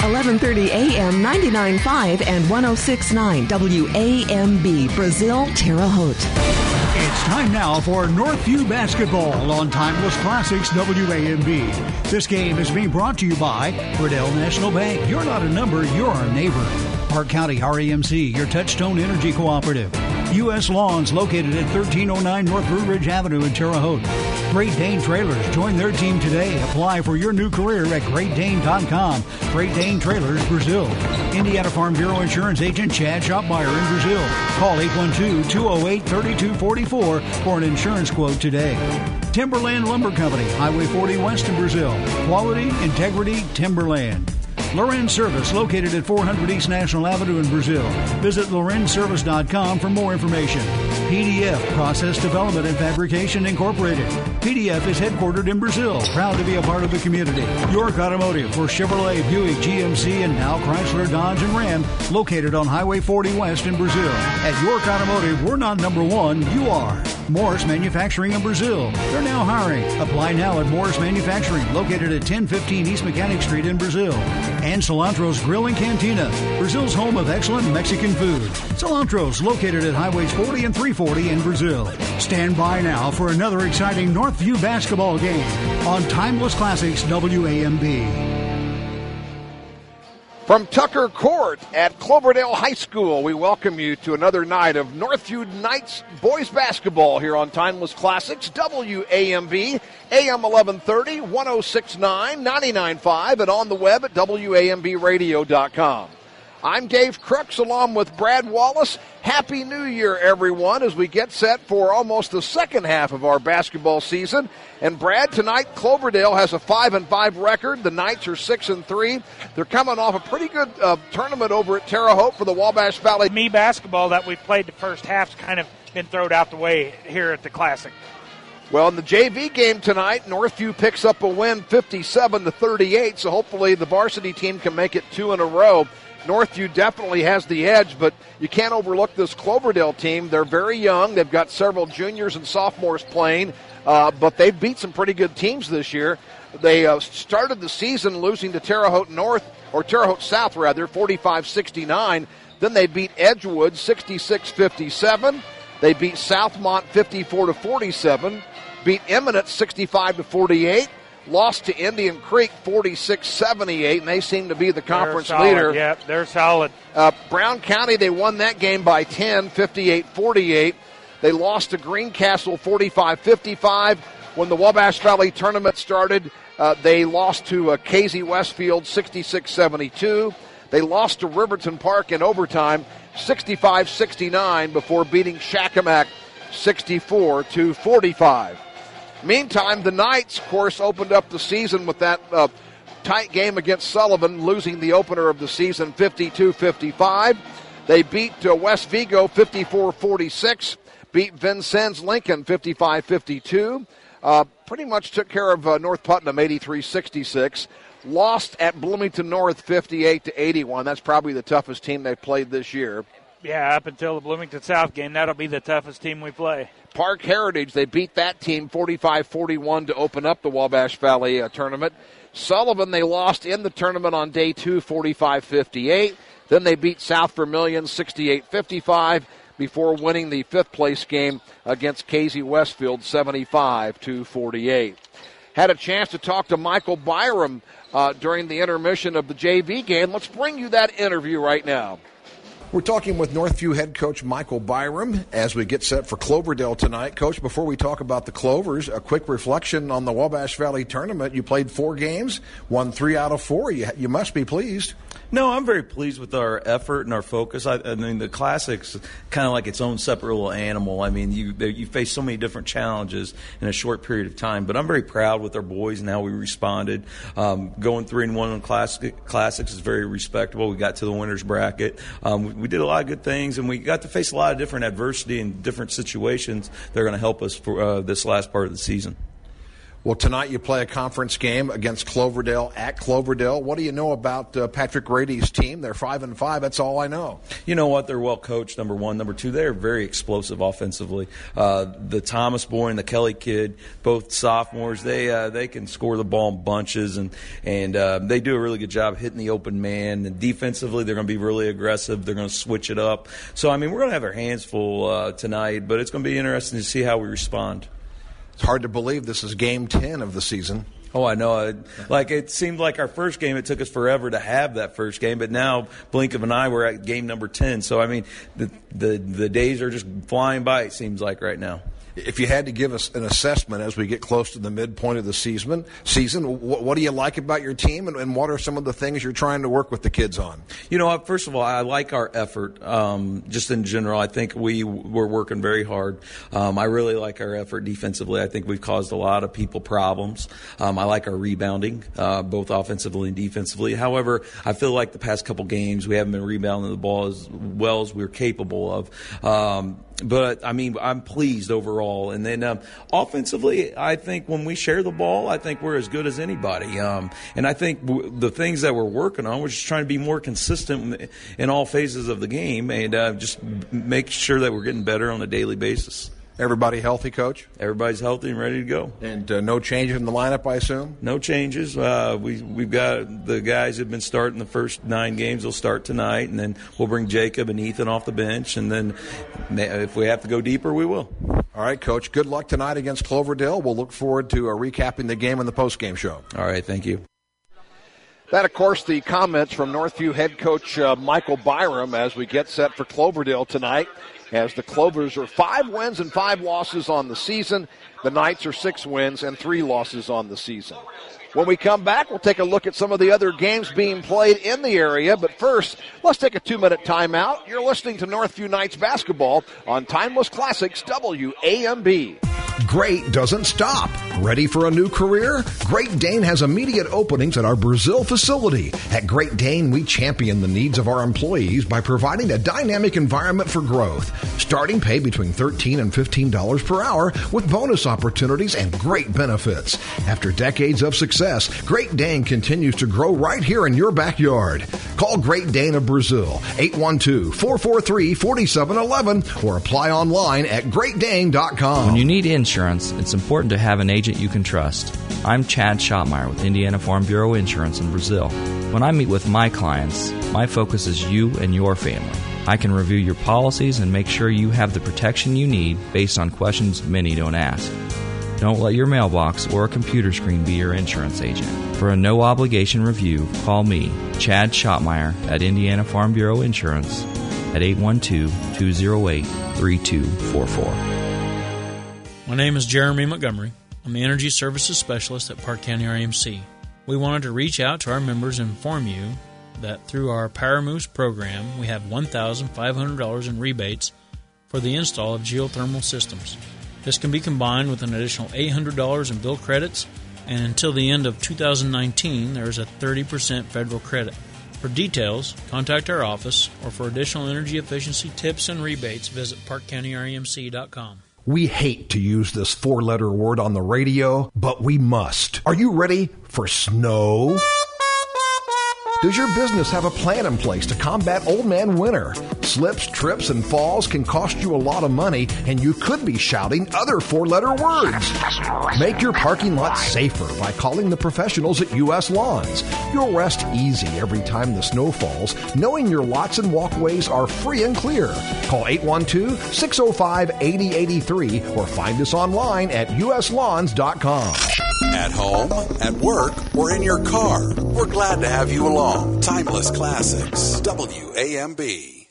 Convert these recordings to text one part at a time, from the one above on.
1130 AM 99.5 and 106.9 WAMB, Brazil, Terre Haute. It's time now for Northview Basketball on Timeless Classics WAMB. This game is being brought to you by Riddell National Bank. You're not a number, you're our neighbor. Park County REMC, your Touchstone Energy Cooperative. U.S. Lawns, located at 1309 North Blue Ridge Avenue in Terre Haute. Great Dane Trailers. Join their team today. Apply for your new career at GreatDane.com. Great Dane Trailers, Brazil. Indiana Farm Bureau Insurance Agent Chad Shopmeyer in Brazil. Call 812-208-3244 for an insurance quote today. Timberland Lumber Company, Highway 40 West in Brazil. Quality, integrity, Timberland. Lorenz Service, located at 400 East National Avenue in Brazil. Visit lorenzservice.com for more information. PDF, Process Development and Fabrication Incorporated. PDF is headquartered in Brazil, proud to be a part of the community. York Automotive for Chevrolet, Buick, GMC, and now Chrysler, Dodge, and Ram, located on Highway 40 West in Brazil. At York Automotive, we're not number one, you are. Morris Manufacturing in Brazil. They're now hiring. Apply now at Morris Manufacturing, located at 1015 East Mechanic Street in Brazil. And Cilantro's Grill and Cantina, Brazil's home of excellent Mexican food. Cilantro's, located at Highways 40 and 340 in Brazil. Stand by now for another exciting Northview basketball game on Timeless Classics WAMB. From Tucker Court at Cloverdale High School, we welcome you to another night of Northview Knights boys basketball here on Timeless Classics, WAMB, AM 1130, 106.9, 99.5, and on the web at WAMBradio.com. I'm Dave Crooks along with Brad Wallace. Happy New Year, everyone, as we get set for almost the second half of our basketball season. And Brad, tonight Cloverdale has a 5-5 record. The Knights are 6-3. They're coming off a pretty good tournament over at Terre Haute for the Wabash Valley. Me basketball that we played the first half's kind of been thrown out the way here at the Classic. Well, in the JV game tonight, Northview picks up a win 57-38, so hopefully the varsity team can make it two in a row. Northview definitely has the edge, but you can't overlook this Cloverdale team. They're very young. They've got several juniors and sophomores playing, but they've beat some pretty good teams this year. They started the season losing to Terre Haute North, or Terre Haute South, rather, 45-69. Then they beat Edgewood 66-57. They beat Southmont 54-47, beat Eminent 65-48. Lost to Indian Creek 46-78, and they seem to be the conference leader. Yeah, they're solid. Brown County, they won that game by 10, 58-48. They lost to Greencastle 45-55. When the Wabash Valley tournament started, they lost to Casey Westfield 66-72. They lost to Riverton Park in overtime 65-69 before beating Shakamak 64-45. Meantime, the Knights, of course, opened up the season with that tight game against Sullivan, losing the opener of the season 52-55. They beat West Vigo 54-46, beat Vincennes Lincoln 55-52, pretty much took care of North Putnam 83-66, lost at Bloomington North 58-81. That's probably the toughest team they've played this year. Yeah, up until the Bloomington South game, that'll be the toughest team we play. Park Heritage, they beat that team 45-41 to open up the Wabash Valley tournament. Sullivan, they lost in the tournament on day 2, 45-58. Then they beat South Vermilion 68-55 before winning the fifth place game against Casey Westfield 75-48. Had a chance to talk to Michael Byram during the intermission of the JV game. Let's bring you that interview right now. We're talking with Northview head coach Michael Byram as we get set for Cloverdale tonight. Coach, before we talk about the Clovers, a quick reflection on the Wabash Valley tournament. You played 4 games, won 3 out of 4. You must be pleased. No, I'm very pleased with our effort and our focus. I mean, the Classic's kind of like its own separate little animal. I mean, you face so many different challenges in a short period of time. But I'm very proud with our boys and how we responded. Going 3-1 on Classics is very respectable. We got to the winner's bracket. We did a lot of good things, and we got to face a lot of different adversity and different situations that are going to help us for this last part of the season. Well, tonight you play a conference game against Cloverdale at Cloverdale. What do you know about Patrick Grady's team? They're 5-5. That's all I know. You know what? They're well coached, number one. Number two, they're very explosive offensively. The Thomas boy and the Kelly kid, both sophomores, they can score the ball in bunches, and they do a really good job hitting the open man. And defensively, they're going to be really aggressive. They're going to switch it up. So, I mean, we're going to have our hands full tonight, but it's going to be interesting to see how we respond. It's hard to believe this is game 10 of the season. Oh, I know. It seemed like our first game, it took us forever to have that first game, but now, blink of an eye, we're at game number 10. So, I mean, the days are just flying by, it seems like, right now. If you had to give us an assessment as we get close to the midpoint of the season, what do you like about your team, and what are some of the things you're trying to work with the kids on? You know, first of all, I like our effort. Just in general, I think we're working very hard. I really like our effort defensively. I think we've caused a lot of people problems. I like our rebounding, both offensively and defensively. However, I feel like the past couple games we haven't been rebounding the ball as well as we're capable of. But, I mean, I'm pleased overall. And then offensively, I think when we share the ball, I think we're as good as anybody. And I think the things that we're working on, we're just trying to be more consistent in all phases of the game and just make sure that we're getting better on a daily basis. Everybody healthy, Coach? Everybody's healthy and ready to go. And no changes in the lineup, I assume? No changes. We've got the guys who have been starting the first 9 games will start tonight, and then we'll bring Jacob and Ethan off the bench, and then if we have to go deeper, we will. All right, Coach. Good luck tonight against Cloverdale. We'll look forward to recapping the game in the postgame show. All right, thank you. That, of course, the comments from Northview head coach Michael Byram as we get set for Cloverdale tonight. As the Clovers are 5 wins and 5 losses on the season. The Knights are 6 wins and 3 losses on the season. When we come back, we'll take a look at some of the other games being played in the area. But first, let's take a 2-minute timeout. You're listening to Northview Knights basketball on Timeless Classics WAMB. Great doesn't stop. Ready for a new career? Great Dane has immediate openings at our Brazil facility. At Great Dane, we champion the needs of our employees by providing a dynamic environment for growth. Starting pay between $13 and $15 per hour with bonus opportunities and great benefits. After decades of success, Great Dane continues to grow right here in your backyard. Call Great Dane of Brazil, 812-443-4711, or apply online at greatdane.com. When you need insurance, it's important to have an agent you can trust. I'm Chad Schottmeyer with Indiana Farm Bureau Insurance in Brazil. When I meet with my clients, my focus is you and your family. I can review your policies and make sure you have the protection you need based on questions many don't ask. Don't let your mailbox or a computer screen be your insurance agent. For a no-obligation review, call me, Chad Schottmeyer, at Indiana Farm Bureau Insurance at 812-208-3244. My name is Jeremy Montgomery. I'm the Energy Services Specialist at Park County RMC. We wanted to reach out to our members and inform you that through our Power Moves program, we have $1,500 in rebates for the install of geothermal systems. This can be combined with an additional $800 in bill credits, and until the end of 2019, there is a 30% federal credit. For details, contact our office, or for additional energy efficiency tips and rebates, visit parkcountyrmc.com. We hate to use this 4-letter word on the radio, but we must. Are you ready for snow? Does your business have a plan in place to combat old man winter? Slips, trips, and falls can cost you a lot of money, and you could be shouting other 4-letter words. Make your parking lot safer by calling the professionals at U.S. Lawns. You'll rest easy every time the snow falls, knowing your lots and walkways are free and clear. Call 812-605-8083 or find us online at uslawns.com. At home, at work, or in your car, we're glad to have you along. Timeless Classics, WAMB.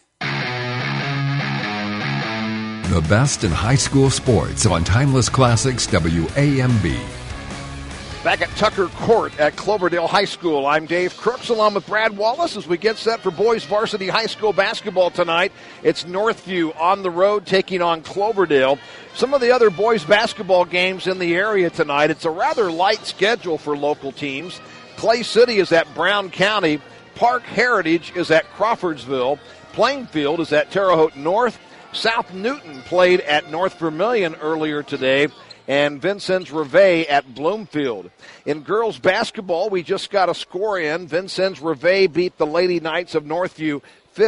The best in high school sports on Timeless Classics, WAMB. Back at Tucker Court at Cloverdale High School, I'm Dave Crooks along with Brad Wallace as we get set for boys varsity high school basketball tonight. It's Northview on the road taking on Cloverdale. Some of the other boys basketball games in the area tonight, it's a rather light schedule for local teams. Clay City is at Brown County. Park Heritage is at Crawfordsville. Plainfield is at Terre Haute North. South Newton played at North Vermilion earlier today. and Vincennes Reveille at Bloomfield. In girls basketball, we just got a score in. Vincennes Reveille beat the Lady Knights of Northview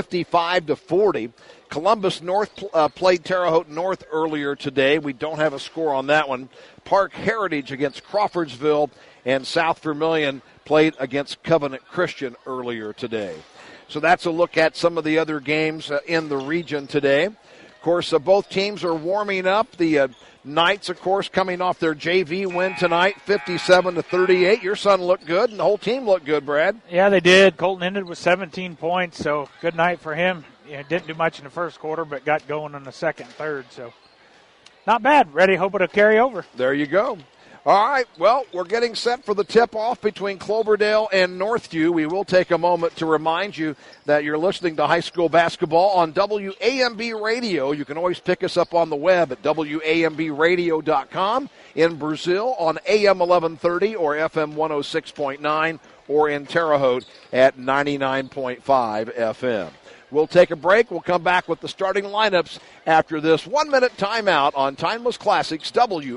55-40. Columbus North played Terre Haute North earlier today. We don't have a score on that one. Park Heritage against Crawfordsville, and South Vermilion played against Covenant Christian earlier today. So that's a look at some of the other games in the region today. Of course, both teams are warming up. The Knights, of course, coming off their JV win tonight, 57-38. Your son looked good, and the whole team looked good, Brad. Yeah, they did. Colton ended with 17 points, so good night for him. Didn't do much in the first quarter, but got going in the second and third. So not bad. Ready, hope it'll carry over. There you go. All right, well, we're getting set for the tip-off between Cloverdale and Northview. We will take a moment to remind you that you're listening to high school basketball on WAMB Radio. You can always pick us up on the web at WAMBradio.com, in Brazil on AM 1130 or FM 106.9, or in Terre Haute at 99.5 FM. We'll take a break. We'll come back with the starting lineups after this 1-minute timeout on Timeless Classics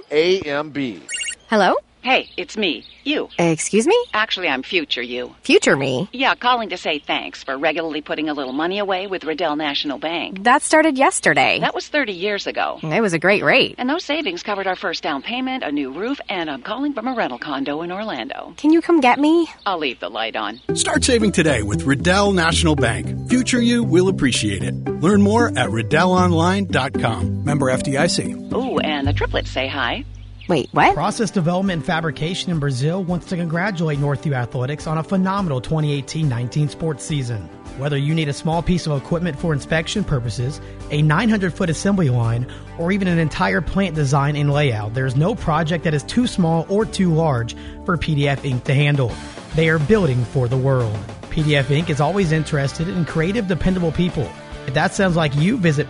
WAMB. Hello? Hey, it's me. You. Excuse me? Actually, I'm future you. Future me? Yeah, calling to say thanks for regularly putting a little money away with Riddell National Bank. That started yesterday. That was 30 years ago. It was a great rate. And those savings covered our first down payment, a new roof, and I'm calling from a rental condo in Orlando. Can you come get me? I'll leave the light on. Start saving today with Riddell National Bank. Future you will appreciate it. Learn more at RiddellOnline.com. Member FDIC. Ooh, and the triplets say hi. Wait, what? Process Development and Fabrication in Brazil wants to congratulate Northview Athletics on a phenomenal 2018-19 sports season. Whether you need a small piece of equipment for inspection purposes, a 900-foot assembly line, or even an entire plant design and layout, there's no project that is too small or too large for PDF Inc. to handle. They are building for the world. PDF Inc. is always interested in creative, dependable people. If that sounds like you, visit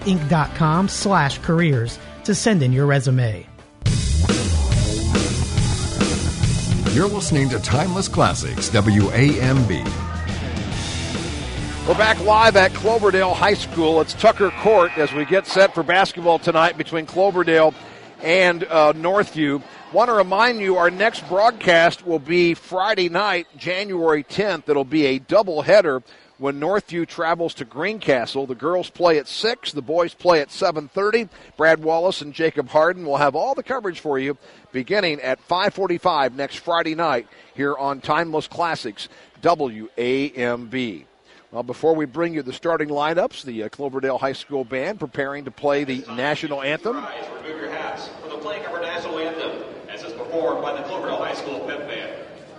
pdfinc.com/careers to send in your resume. You're listening to Timeless Classics, WAMB. We're back live at Cloverdale High School. It's Tucker Court as we get set for basketball tonight between Cloverdale and Northview. Want to remind you, our next broadcast will be Friday night, January 10th. It'll be a doubleheader when Northview travels to Greencastle. The girls play at 6, the boys play at 7:30. Brad Wallace and Jacob Harden will have all the coverage for you beginning at 5:45 next Friday night here on Timeless Classics WAMB. Well, before we bring you the starting lineups, the Cloverdale High School band preparing to play the national anthem. Remove your hats for the playing of our national anthem as is performed by the Cloverdale High School Pep Band.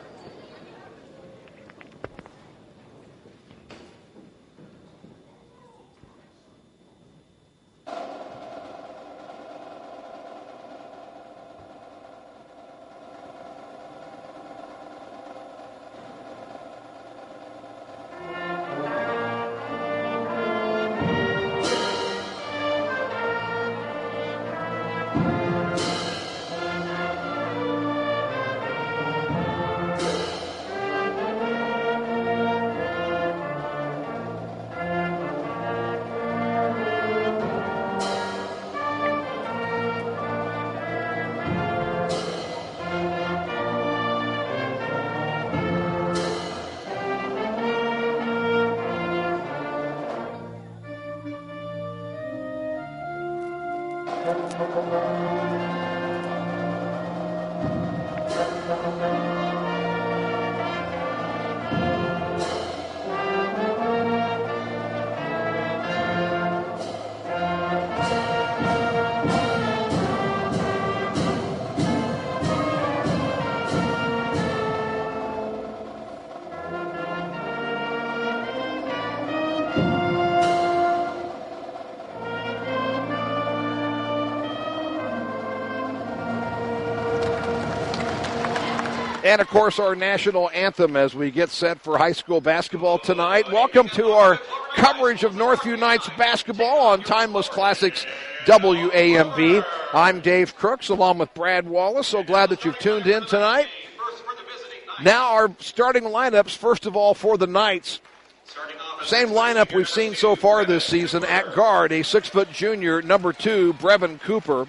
And, of course, our national anthem as we get set for high school basketball tonight. Welcome to our coverage of Northview Knights basketball on Timeless Classics WAMB. I'm Dave Crooks along with Brad Wallace. So glad that you've tuned in tonight. Now our starting lineups, first of all, for the Knights. Same lineup we've seen so far this season. At guard, a 6-foot junior, number 2, Brevin Cooper.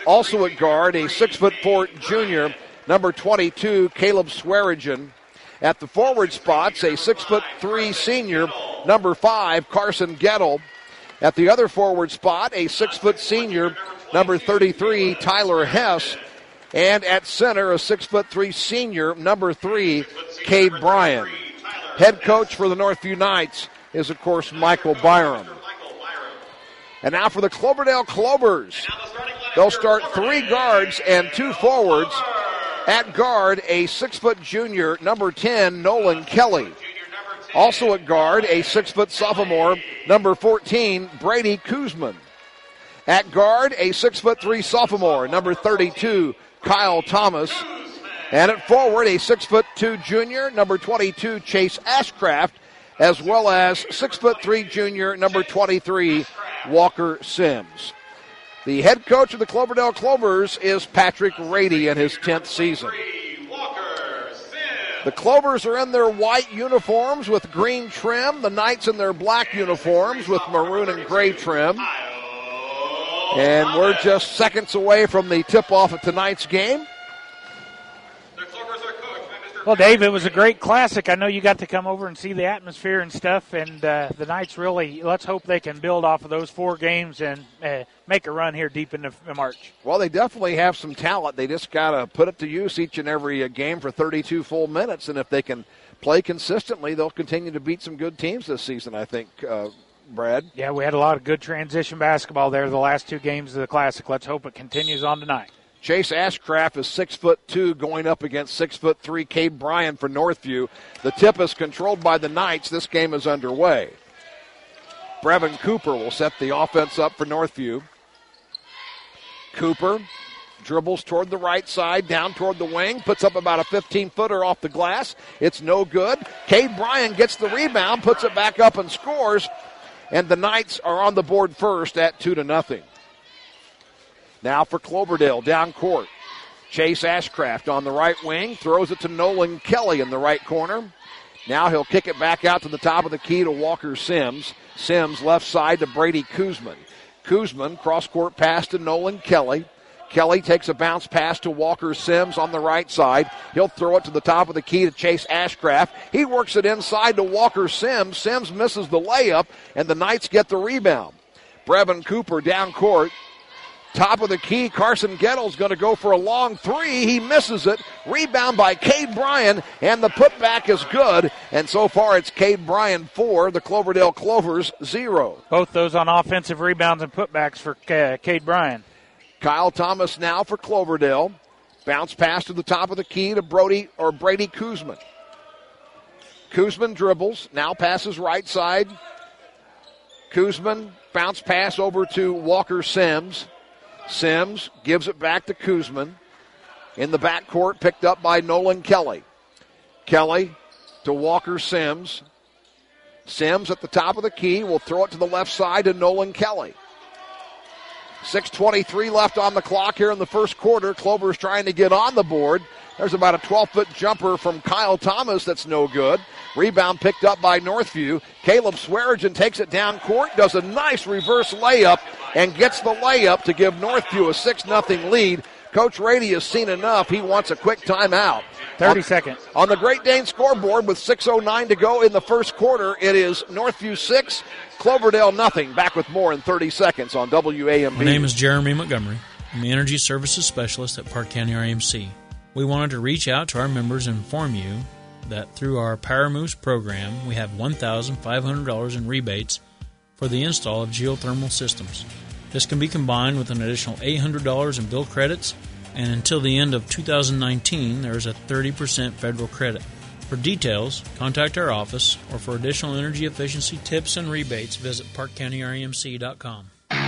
Also at guard, a 6'4" junior, number 22, Caleb Swearigan. At the forward spots, a 6'3" senior, number 5, Carson Gettle. At the other forward spot, a 6' senior, number 33, Tyler Hess. And at center, a 6'3" senior, number 3, Cade Bryan. Head coach for the Northview Knights is, of course, Michael Byram. And now for the Cloverdale Clovers. They'll start 3 guards and 2 forwards. At guard, a 6' junior, number 10, Nolan Kelly. Also at guard, a 6' sophomore, number 14, Brady Kuzman. At guard, a 6'3" sophomore, number 32, Kyle Thomas. And at forward, a 6'2" junior, number 22, Chase Ashcraft, as well as 6'3" junior, number 23, Walker Sims. The head coach of the Cloverdale Clovers is Patrick Rady in his 10th season. The Clovers are in their white uniforms with green trim. The Knights in their black uniforms with maroon and gray trim. And we're just seconds away from the tip-off of tonight's game. Well, Dave, it was a great classic. I know you got to come over and see the atmosphere and stuff, and the Knights really, let's hope they can build off of those 4 games and make a run here deep into March. Well, they definitely have some talent. They just got to put it to use each and every game for 32 full minutes, and if they can play consistently, they'll continue to beat some good teams this season, I think, Brad. Yeah, we had a lot of good transition basketball there the last 2 games of the Classic. Let's hope it continues on tonight. Chase Ashcraft is 6'2", going up against 6'3" Cade Bryan for Northview. The tip is controlled by the Knights. This game is underway. Brevin Cooper will set the offense up for Northview. Cooper dribbles toward the right side, down toward the wing, puts up about a 15-footer off the glass. It's no good. Cade Bryan gets the rebound, puts it back up and scores, and the Knights are on the board first at 2-0. Now for Cloverdale, down court. Chase Ashcraft on the right wing, throws it to Nolan Kelly in the right corner. Now he'll kick it back out to the top of the key to Walker Sims. Sims left side to Brady Kuzman. Kuzman, cross-court pass to Nolan Kelly. Kelly takes a bounce pass to Walker Sims on the right side. He'll throw it to the top of the key to Chase Ashcraft. He works it inside to Walker Sims. Sims misses the layup, and the Knights get the rebound. Brevin Cooper down court. Top of the key, Carson Gettle's going to go for a long 3. He misses it. Rebound by Cade Bryan, and the putback is good. And so far it's Cade Bryan 4, the Cloverdale Clovers 0. Both those on offensive rebounds and putbacks for Cade Bryan. Kyle Thomas now for Cloverdale. Bounce pass to the top of the key to Brady Kuzman. Kuzman dribbles, now passes right side. Kuzman, bounce pass over to Walker Sims. Sims gives it back to Kuzman. In the backcourt, picked up by Nolan Kelly. Kelly to Walker Sims. Sims at the top of the key will throw it to the left side to Nolan Kelly. 6:23 left on the clock here in the first quarter. Clover's trying to get on the board. There's about a 12-foot jumper from Kyle Thomas that's no good. Rebound picked up by Northview. Caleb Swearigan takes it down court, does a nice reverse layup, and gets the layup to give Northview a 6-0 lead. Coach Rady has seen enough. He wants a quick timeout. 30 seconds. On the Great Dane scoreboard with 6:09 to go in the first quarter, it is Northview 6, Cloverdale nothing. Back with more in 30 seconds on WAMB. My name is Jeremy Montgomery. I'm the Energy Services Specialist at Park County RMC. We wanted to reach out to our members and inform you that through our Power Moves program, we have $1,500 in rebates for the install of geothermal systems. This can be combined with an additional $800 in bill credits, and until the end of 2019, there is a 30% federal credit. For details, contact our office, or for additional energy efficiency tips and rebates, visit parkcountyrmc.com.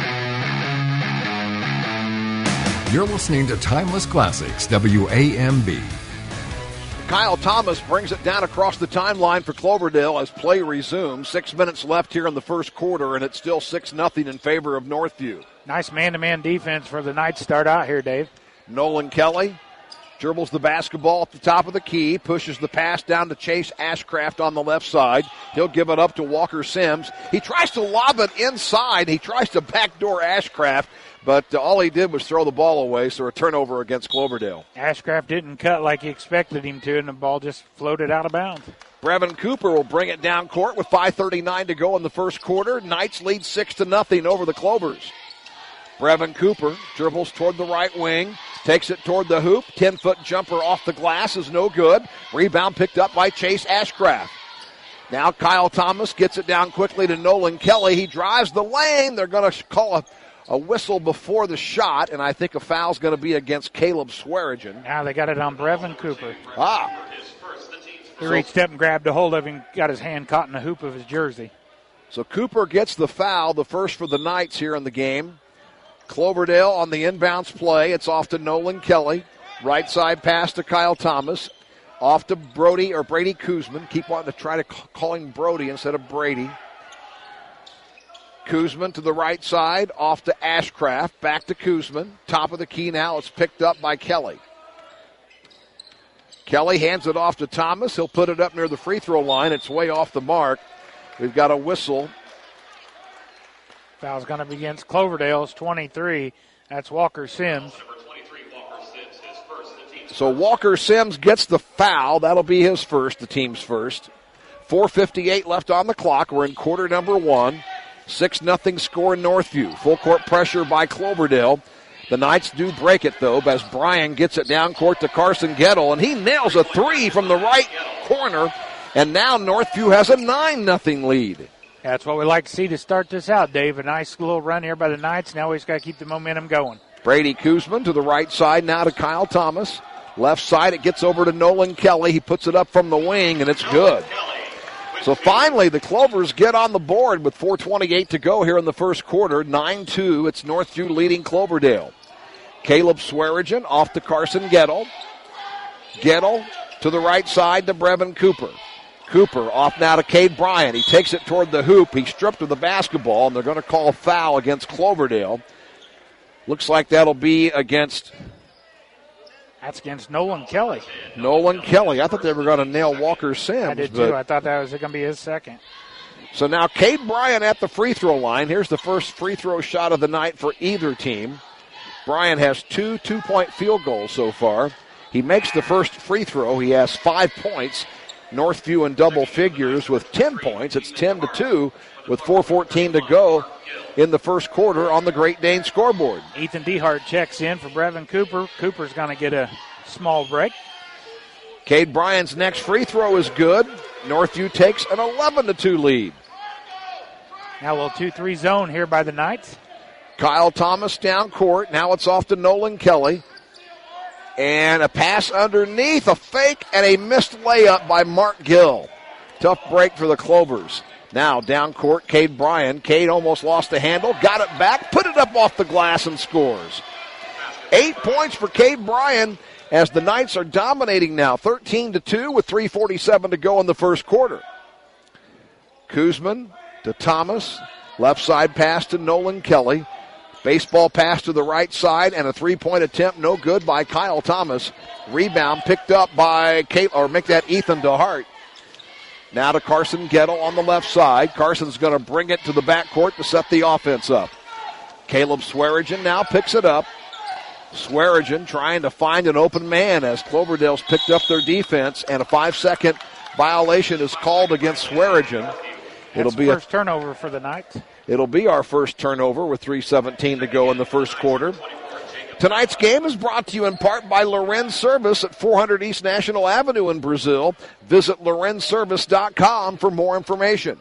You're listening to Timeless Classics, WAMB. Kyle Thomas brings it down across the timeline for Cloverdale as play resumes. 6 minutes left here in the first quarter, and it's still 6-0 in favor of Northview. Nice man-to-man defense for the Knights start out here, Dave. Nolan Kelly dribbles the basketball at the top of the key, pushes the pass down to Chase Ashcraft on the left side. He'll give it up to Walker Sims. He tries to lob it inside. He tries to backdoor Ashcraft, But all he did was throw the ball away, so a turnover against Cloverdale. Ashcraft didn't cut like he expected him to, and the ball just floated out of bounds. Brevin Cooper will bring it down court with 5:39 to go in the first quarter. Knights lead 6-0 over the Clovers. Brevin Cooper dribbles toward the right wing, takes it toward the hoop. 10-foot jumper off the glass is no good. Rebound picked up by Chase Ashcraft. Now Kyle Thomas gets it down quickly to Nolan Kelly. He drives the lane. They're going to call a whistle before the shot, and I think a foul's going to be against Caleb Swearigan. Now they got it on Brevin Cooper. Ah. He reached up and grabbed a hold of him, got his hand caught in the hoop of his jersey. So Cooper gets the foul, the first for the Knights here in the game. Cloverdale on the inbounds play. It's off to Nolan Kelly. Right side pass to Kyle Thomas. Off to Brady Kuzman. Keep wanting to try to call him Brody instead of Brady. Kuzman to the right side. Off to Ashcraft. Back to Kuzman. Top of the key now. It's picked up by Kelly. Kelly hands it off to Thomas. He'll put it up near the free throw line. It's way off the mark. We've got a whistle. Foul's going to be against Cloverdale's 23. That's Walker Sims. So Walker Sims gets the foul. That'll be his first, the team's first. 4:58 left on the clock. We're in quarter number one. 6-0 score in Northview. Full court pressure by Cloverdale. The Knights do break it, though, as Bryan gets it down court to Carson Gettle, and he nails a three from the right corner. And now Northview has a 9-0 lead. That's what we like to see to start this out, Dave. A nice little run here by the Knights. Now we just got to keep the momentum going. Brady Kuzman to the right side now to Kyle Thomas. Left side, it gets over to Nolan Kelly. He puts it up from the wing, and it's good. So finally, the Clovers get on the board with 4:28 to go here in the first quarter. 9-2. It's Northview leading Cloverdale. Caleb Swearigan off to Carson Gettle. Gettle to the right side to Brevin Cooper. Cooper off now to Cade Bryan. He takes it toward the hoop. He stripped of the basketball, and they're going to call a foul against Cloverdale. Looks like that'll be against... That's against Nolan Kelly. Nolan Kelly. I thought they were going to nail Walker Sims. I did too. I thought that was going to be his second. So now Cade Bryan at the free throw line. Here's the first free throw shot of the night for either team. Bryan has 2 2-point field goals so far. He makes the first free throw. He has 5 points. Northview in double figures with 10 points. It's 10-2 with 4:14 to go in the first quarter on the Great Dane scoreboard. Ethan Dehart checks in for Brevin Cooper. Cooper's going to get a small break. Cade Bryan's next free throw is good. Northview takes an 11-2 lead. Now a little 2-3 zone here by the Knights. Kyle Thomas down court. Now it's off to Nolan Kelly. And a pass underneath, a fake, and a missed layup by Mark Gill. Tough break for the Clovers. Now down court, Cade Bryan. Cade almost lost the handle, got it back, put it up off the glass and scores. 8 points for Cade Bryan as the Knights are dominating now, 13-2 with 3:47 to go in the first quarter. Kuzman to Thomas, left side pass to Nolan Kelly. Baseball pass to the right side and a three-point attempt, no good by Kyle Thomas. Rebound picked up by Ethan DeHart. Now to Carson Gettle on the left side. Carson's going to bring it to the backcourt to set the offense up. Caleb Swearigan now picks it up. Swearigan trying to find an open man as Cloverdale's picked up their defense, and a 5-second violation is called against Swearigan. It'll be first turnover for the Knights. It'll be our first turnover with 3:17 to go in the first quarter. Tonight's game is brought to you in part by Lorenz Service at 400 East National Avenue in Brazil. Visit lorenzservice.com for more information.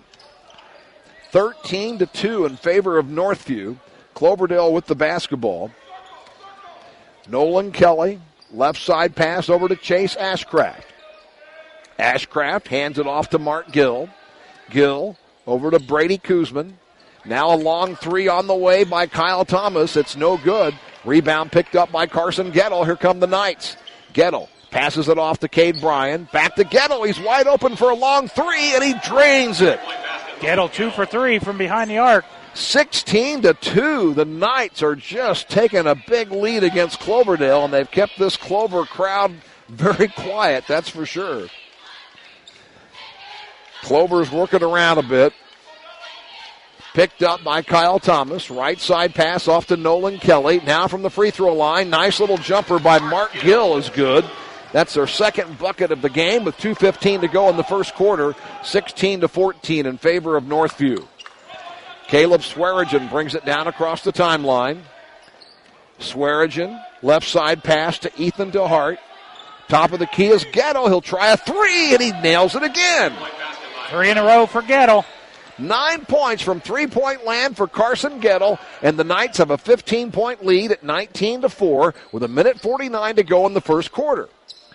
13-2 in favor of Northview. Cloverdale with the basketball. Nolan Kelly, left side pass over to Chase Ashcraft. Ashcraft hands it off to Mark Gill. Gill over to Brady Kuzman. Now a long three on the way by Kyle Thomas. It's no good. Rebound picked up by Carson Gettle. Here come the Knights. Gettle passes it off to Cade Bryan. Back to Gettle. He's wide open for a long three, and he drains it. Gettle 2 for 3 from behind the arc. 16-2. The Knights are just taking a big lead against Cloverdale, and they've kept this Clover crowd very quiet, that's for sure. Clover's working around a bit. Picked up by Kyle Thomas. Right side pass off to Nolan Kelly. Now from the free throw line. Nice little jumper by Mark Gill is good. That's their second bucket of the game with 2:15 to go in the first quarter. 16-14 in favor of Northview. Caleb Swearigan brings it down across the timeline. Swearigan, left side pass to Ethan DeHart. Top of the key is Gettle. He'll try a three, and he nails it again. 3 in a row for Gettle. 9 points from three-point land for Carson Gettle, and the Knights have a 15-point lead at 19-4 with 1:49 to go in the first quarter.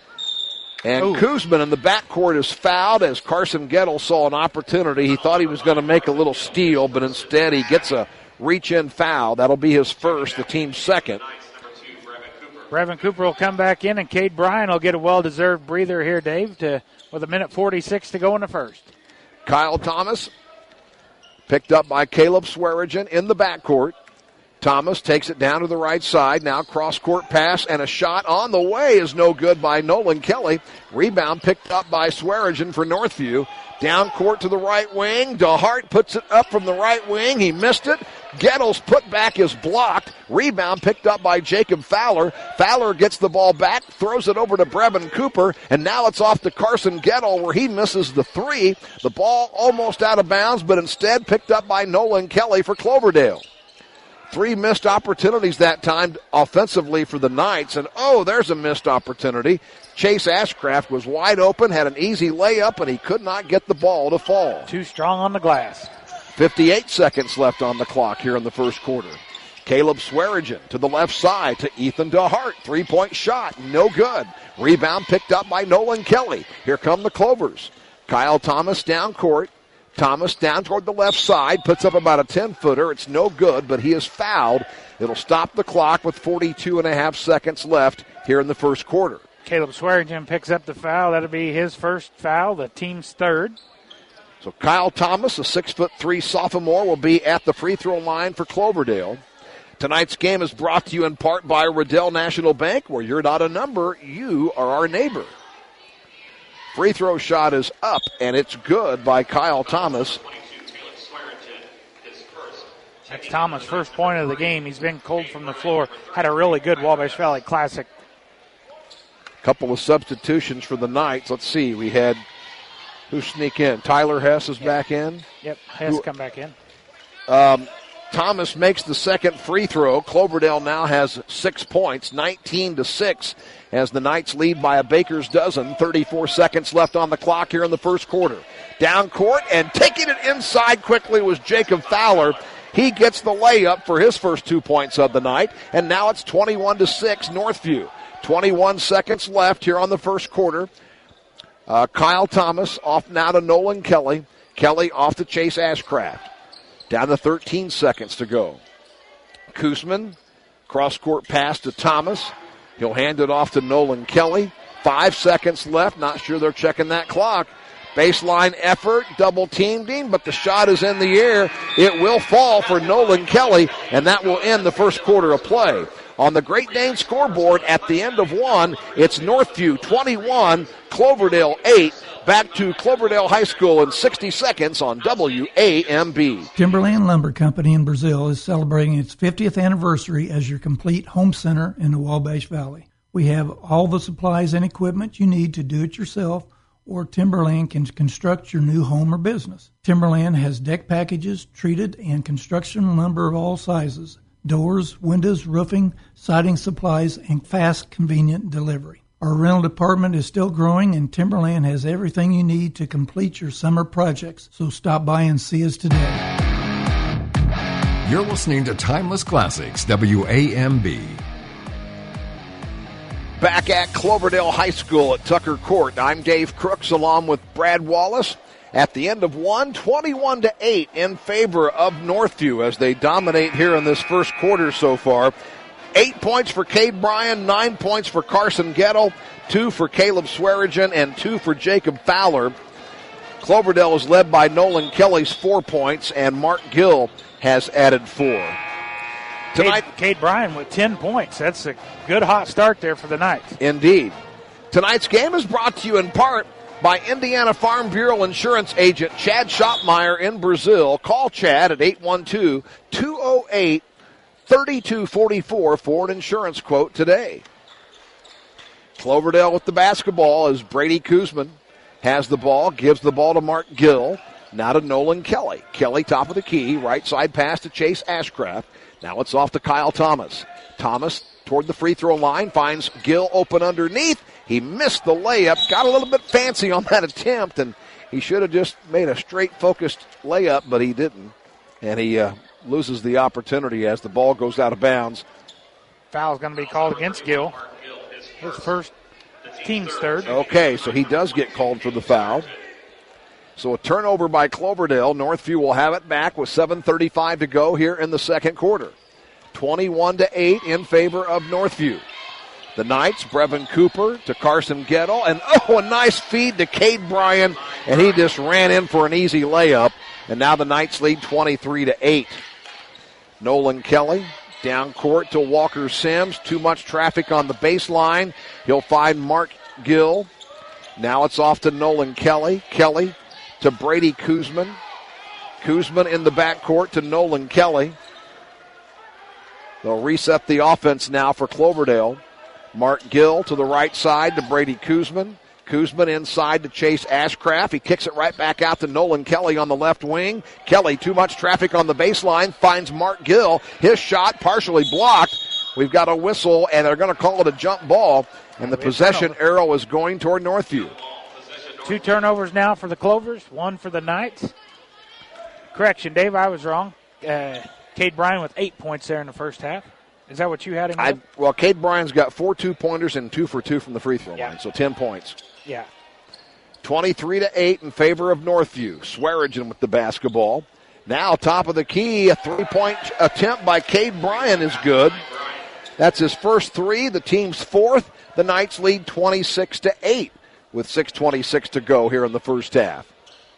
And Kuzman in the backcourt is fouled as Carson Gettle saw an opportunity. He thought he was going to make a little steal, but instead he gets a reach-in foul. That'll be his first, the team's second. Brevin Cooper will come back in, and Cade Bryan will get a well-deserved breather here, Dave, with 1:46 to go in the first. Kyle Thomas picked up by Caleb Swearigan in the backcourt. Thomas takes it down to the right side. Now cross-court pass and a shot on the way is no good by Nolan Kelly. Rebound picked up by Swearigan for Northview. Down court to the right wing. DeHart puts it up from the right wing. He missed it. Gettle's put back is blocked. Rebound picked up by Jacob Fowler. Fowler gets the ball back, throws it over to Brevin Cooper, and now it's off to Carson Gettle where he misses the three. The ball almost out of bounds, but instead picked up by Nolan Kelly for Cloverdale. 3 missed opportunities that time offensively for the Knights, and there's a missed opportunity. Chase Ashcraft was wide open, had an easy layup, and he could not get the ball to fall. Too strong on the glass. 58 seconds left on the clock here in the first quarter. Caleb Swearigan to the left side to Ethan DeHart. 3-point shot, no good. Rebound picked up by Nolan Kelly. Here come the Clovers. Kyle Thomas down court. Thomas down toward the left side, puts up about a 10-footer. It's no good, but he is fouled. It'll stop the clock with 42.5 seconds left here in the first quarter. Caleb Swearigan picks up the foul. That'll be his first foul, the team's third. So Kyle Thomas, a 6'3" sophomore, will be at the free throw line for Cloverdale. Tonight's game is brought to you in part by Riddell National Bank, where you're not a number, you are our neighbor. Free throw shot is up, and it's good by Kyle Thomas. That's Thomas' first point of the game. He's been cold from the floor. Had a really good Wabash Valley Classic. Couple of substitutions for the Knights. Let's see. We had who sneak in? Tyler Hess is back in. Yep, Hess come back in. Thomas makes the second free throw. Cloverdale now has 6 points, 19-6, as the Knights lead by a baker's dozen. 34 seconds left on the clock here in the first quarter. Down court and taking it inside quickly was Jacob Fowler. He gets the layup for his first 2 points of the night, and now it's 21-6 Northview. 21 seconds left here on the first quarter. Kyle Thomas off now to Nolan Kelly. Kelly off to Chase Ashcraft. Down to 13 seconds to go. Kuzman, cross-court pass to Thomas. He'll hand it off to Nolan Kelly. 5 seconds left. Not sure they're checking that clock. Baseline effort, double-teamed him, but the shot is in the air. It will fall for Nolan Kelly, and that will end the first quarter of play. On the Great Dane scoreboard at the end of one, it's Northview 21, Cloverdale 8. Back to Cloverdale High School in 60 seconds on WAMB. Timberland Lumber Company in Brazil is celebrating its 50th anniversary as your complete home center in the Wabash Valley. We have all the supplies and equipment you need to do it yourself, or Timberland can construct your new home or business. Timberland has deck packages, treated and construction lumber of all sizes, doors, windows, roofing, siding supplies, and fast, convenient delivery. Our rental department is still growing, and Timberland has everything you need to complete your summer projects. So stop by and see us today. You're listening to Timeless Classics, WAMB. Back at Cloverdale High School at Tucker Court, I'm Dave Crooks along with Brad Wallace. At the end of one, 21-8 in favor of Northview as they dominate here in this first quarter so far. 8 points for Cade Bryan, 9 points for Carson Gettle, 2 for Caleb Swearigan, and 2 for Jacob Fowler. Cloverdale is led by Nolan Kelly's 4 points, and Mark Gill has added 4. Tonight, Cade Bryan with 10 points. That's a good hot start there for the Knights. Indeed. Tonight's game is brought to you in part by Indiana Farm Bureau Insurance Agent Chad Schottmeyer in Brazil. Call Chad at 812-208-3244 for an insurance quote today. Cloverdale with the basketball as Brady Kuzman has the ball, gives the ball to Mark Gill. Now to Nolan Kelly. Kelly top of the key, right side pass to Chase Ashcraft. Now it's off to Kyle Thomas. Thomas toward the free throw line, finds Gill open underneath. He missed the layup, got a little bit fancy on that attempt, and he should have just made a straight focused layup, but he didn't. And he loses the opportunity as the ball goes out of bounds. Foul's going to be called against Gill. His first, team's third. Okay, so he does get called for the foul. So a turnover by Cloverdale. Northview will have it back with 7:35 to go here in the second quarter. 21-8 in favor of Northview. The Knights, Brevin Cooper to Carson Gettle, and a nice feed to Cade Bryan, and he just ran in for an easy layup, and now the Knights lead 23-8. Nolan Kelly down court to Walker Sims. Too much traffic on the baseline. He'll find Mark Gill. Now it's off to Nolan Kelly. Kelly to Brady Kuzman. Kuzman in the backcourt to Nolan Kelly. They'll reset the offense now for Cloverdale. Mark Gill to the right side to Brady Kuzman. Kuzman inside to Chase Ashcraft. He kicks it right back out to Nolan Kelly on the left wing. Kelly, too much traffic on the baseline, finds Mark Gill. His shot partially blocked. We've got a whistle, and they're going to call it a jump ball, and the possession arrow is going toward Northview. 2 turnovers now for the Clovers, 1 for the Knights. Correction, Dave, I was wrong. Cade Bryan with 8 points there in the first half. Is that what you had him with? Well, Cade Bryan's got 4 2-pointers and 2 for 2 from the free throw line, so 10 points. Yeah. 23-8 in favor of Northview. Swearigan with the basketball. Now top of the key, a 3-point attempt by Cade Bryan is good. That's his first 3, the team's 4th. The Knights lead 26-8 with 6:26 to go here in the first half.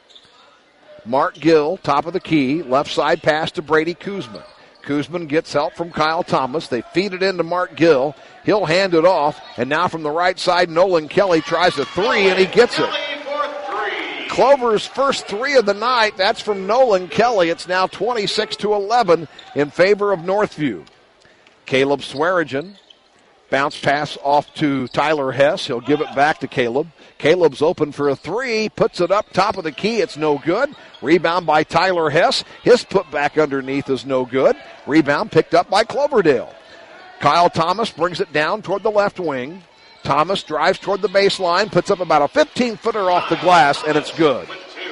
Mark Gill, top of the key, left side pass to Brady Kuzman. Kuzman gets help from Kyle Thomas. They feed it into Mark Gill. He'll hand it off, and now from the right side, Nolan Kelly tries a 3, and he gets it. Clover's first 3 of the night. That's from Nolan Kelly. It's now 26-11 in favor of Northview. Caleb Swearigan. Bounce pass off to Tyler Hess. He'll give it back to Caleb. Caleb's open for a 3. Puts it up top of the key. It's no good. Rebound by Tyler Hess. His putback underneath is no good. Rebound picked up by Cloverdale. Kyle Thomas brings it down toward the left wing. Thomas drives toward the baseline. Puts up about a 15-footer off the glass, and it's good.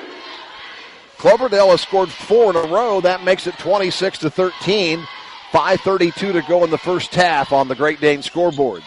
Cloverdale has scored 4 in a row. That makes it 26-13. 5:32 to go in the first half on the Great Dane scoreboard.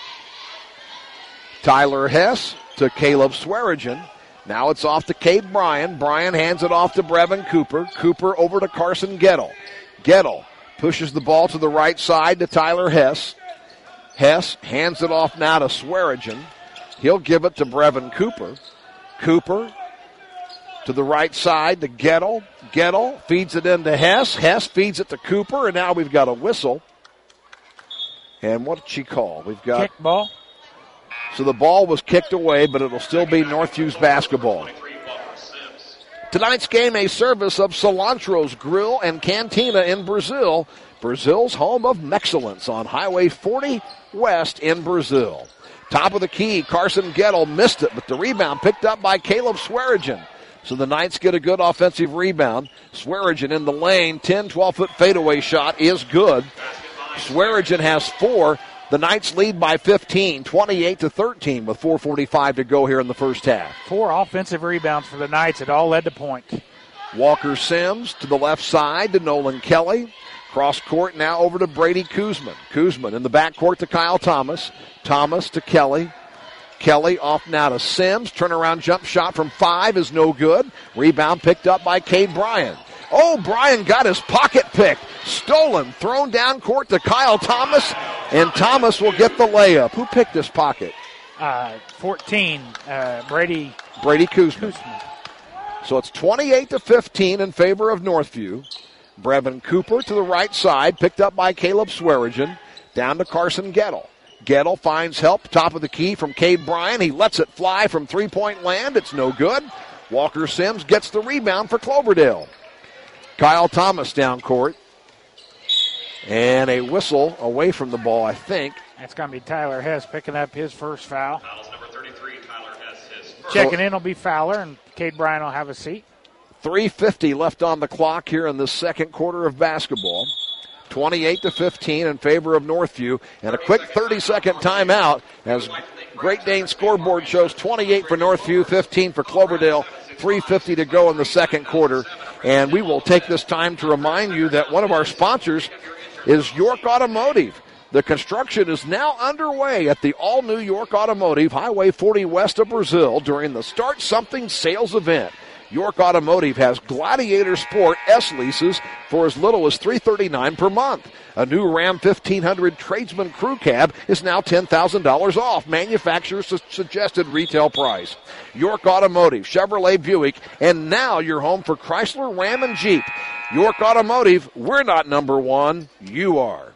Tyler Hess to Caleb Swearigan. Now it's off to Cade Bryan. Bryan hands it off to Brevin Cooper. Cooper over to Carson Gettle. Gettle pushes the ball to the right side to Tyler Hess. Hess hands it off now to Swearigan. He'll give it to Brevin Cooper. Cooper to the right side to Gettle. Gettle feeds it into Hess. Hess feeds it to Cooper, and now we've got a whistle. And what did she call? We've got kick ball. So the ball was kicked away, but it'll still be Northview's basketball. Tonight's game, a service of Cilantro's Grill and Cantina in Brazil. Brazil's home of Mexcellence on Highway 40 West in Brazil. Top of the key, Carson Gettle missed it, but the rebound picked up by Caleb Swearigan. So the Knights get a good offensive rebound. Swearigan in the lane, 10, 12-foot fadeaway shot is good. Swearigan has 4. The Knights lead by 15, 28-13 with 4:45 to go here in the first half. 4 offensive rebounds for the Knights. It all led to points. Walker Sims to the left side to Nolan Kelly. Cross court now over to Brady Kuzman. Kuzman in the backcourt to Kyle Thomas. Thomas to Kelly. Kelly off now to Sims. Turnaround jump shot from 5 is no good. Rebound picked up by Cade Bryan. Oh, Bryan got his pocket picked. Stolen. Thrown down court to Kyle Thomas. And Thomas will get the layup. Who picked this pocket? 14. Brady Kuzman. So it's 28-15 in favor of Northview. Brevin Cooper to the right side. Picked up by Caleb Swearigan. Down to Carson Gettle. Gettle finds help, top of the key from Cade Bryan. He lets it fly from three-point land. It's no good. Walker Sims gets the rebound for Cloverdale. Kyle Thomas down court. And a whistle away from the ball, I think. That's going to be Tyler Hess picking up his first foul. Fouls number 33, Tyler Hess, his first. Checking in will be Fowler, and Cade Bryan will have a seat. 3:50 left on the clock here in the second quarter of basketball. 28-15 in favor of Northview. And a quick 30-second timeout as Great Dane scoreboard shows 28 for Northview, 15 for Cloverdale. 3:50 to go in the second quarter. And we will take this time to remind you that one of our sponsors is York Automotive. The construction is now underway at the all-new York Automotive, Highway 40 west of Brazil, during the Start Something sales event. York Automotive has Gladiator Sport S leases for as little as $339 per month. A new Ram 1500 Tradesman Crew Cab is now $10,000 off manufacturer's suggested retail price. York Automotive, Chevrolet Buick, and now you're home for Chrysler, Ram, and Jeep. York Automotive, we're not number one, you are.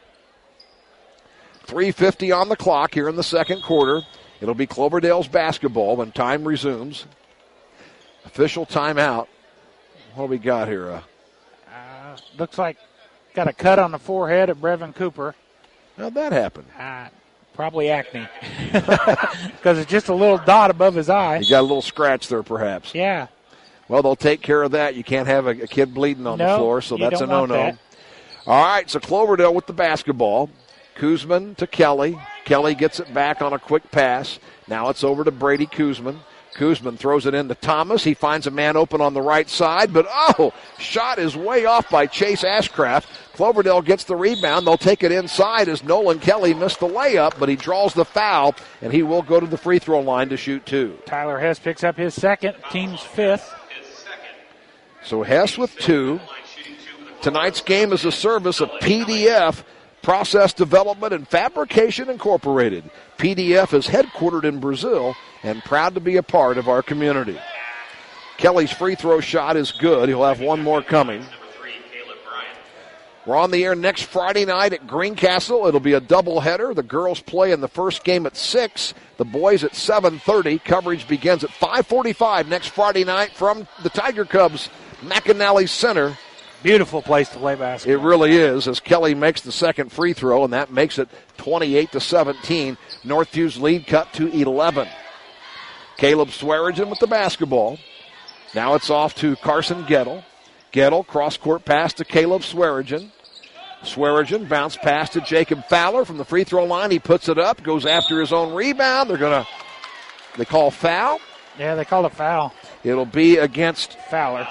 3:50 on the clock here in the second quarter. It'll be Cloverdale's basketball when time resumes. Official timeout. What do we got here? Looks like got a cut on the forehead of Brevin Cooper. How'd that happen? Probably acne. Because it's just a little dot above his eye. You got a little scratch there, perhaps. Yeah. Well, they'll take care of that. You can't have a kid bleeding on the floor, so that's a no-no. All right, so Cloverdale with the basketball. Kuzman to Kelly. Kelly gets it back on a quick pass. Now it's over to Brady Kuzman. Kuzman throws it into Thomas. He finds a man open on the right side, but shot is way off by Chase Ashcraft. Cloverdale gets the rebound. They'll take it inside as Nolan Kelly missed the layup, but he draws the foul, and he will go to the free throw line to shoot two. Tyler Hess picks up his second, team's fifth. So Hess with two. Tonight's game is a service of PDF, Process Development and Fabrication Incorporated. PDF is headquartered in Brazil and proud to be a part of our community. Kelly's free throw shot is good. He'll have one more coming. We're on the air next Friday night at Greencastle. It'll be a doubleheader. The girls play in the first game at 6, the boys at 7:30. Coverage begins at 5:45 next Friday night from the Tiger Cubs McAnally Center. Beautiful place to play basketball. It really is, as Kelly makes the second free throw, and that makes it 28-17. Northview's lead cut to 11. Caleb Swearigan with the basketball. Now it's off to Carson Gettle. Gettle, cross-court pass to Caleb Swearigan. Swearigan bounce pass to Jacob Fowler from the free throw line. He puts it up, goes after his own rebound. They call foul? Yeah, they call a foul. It'll be against Fowler.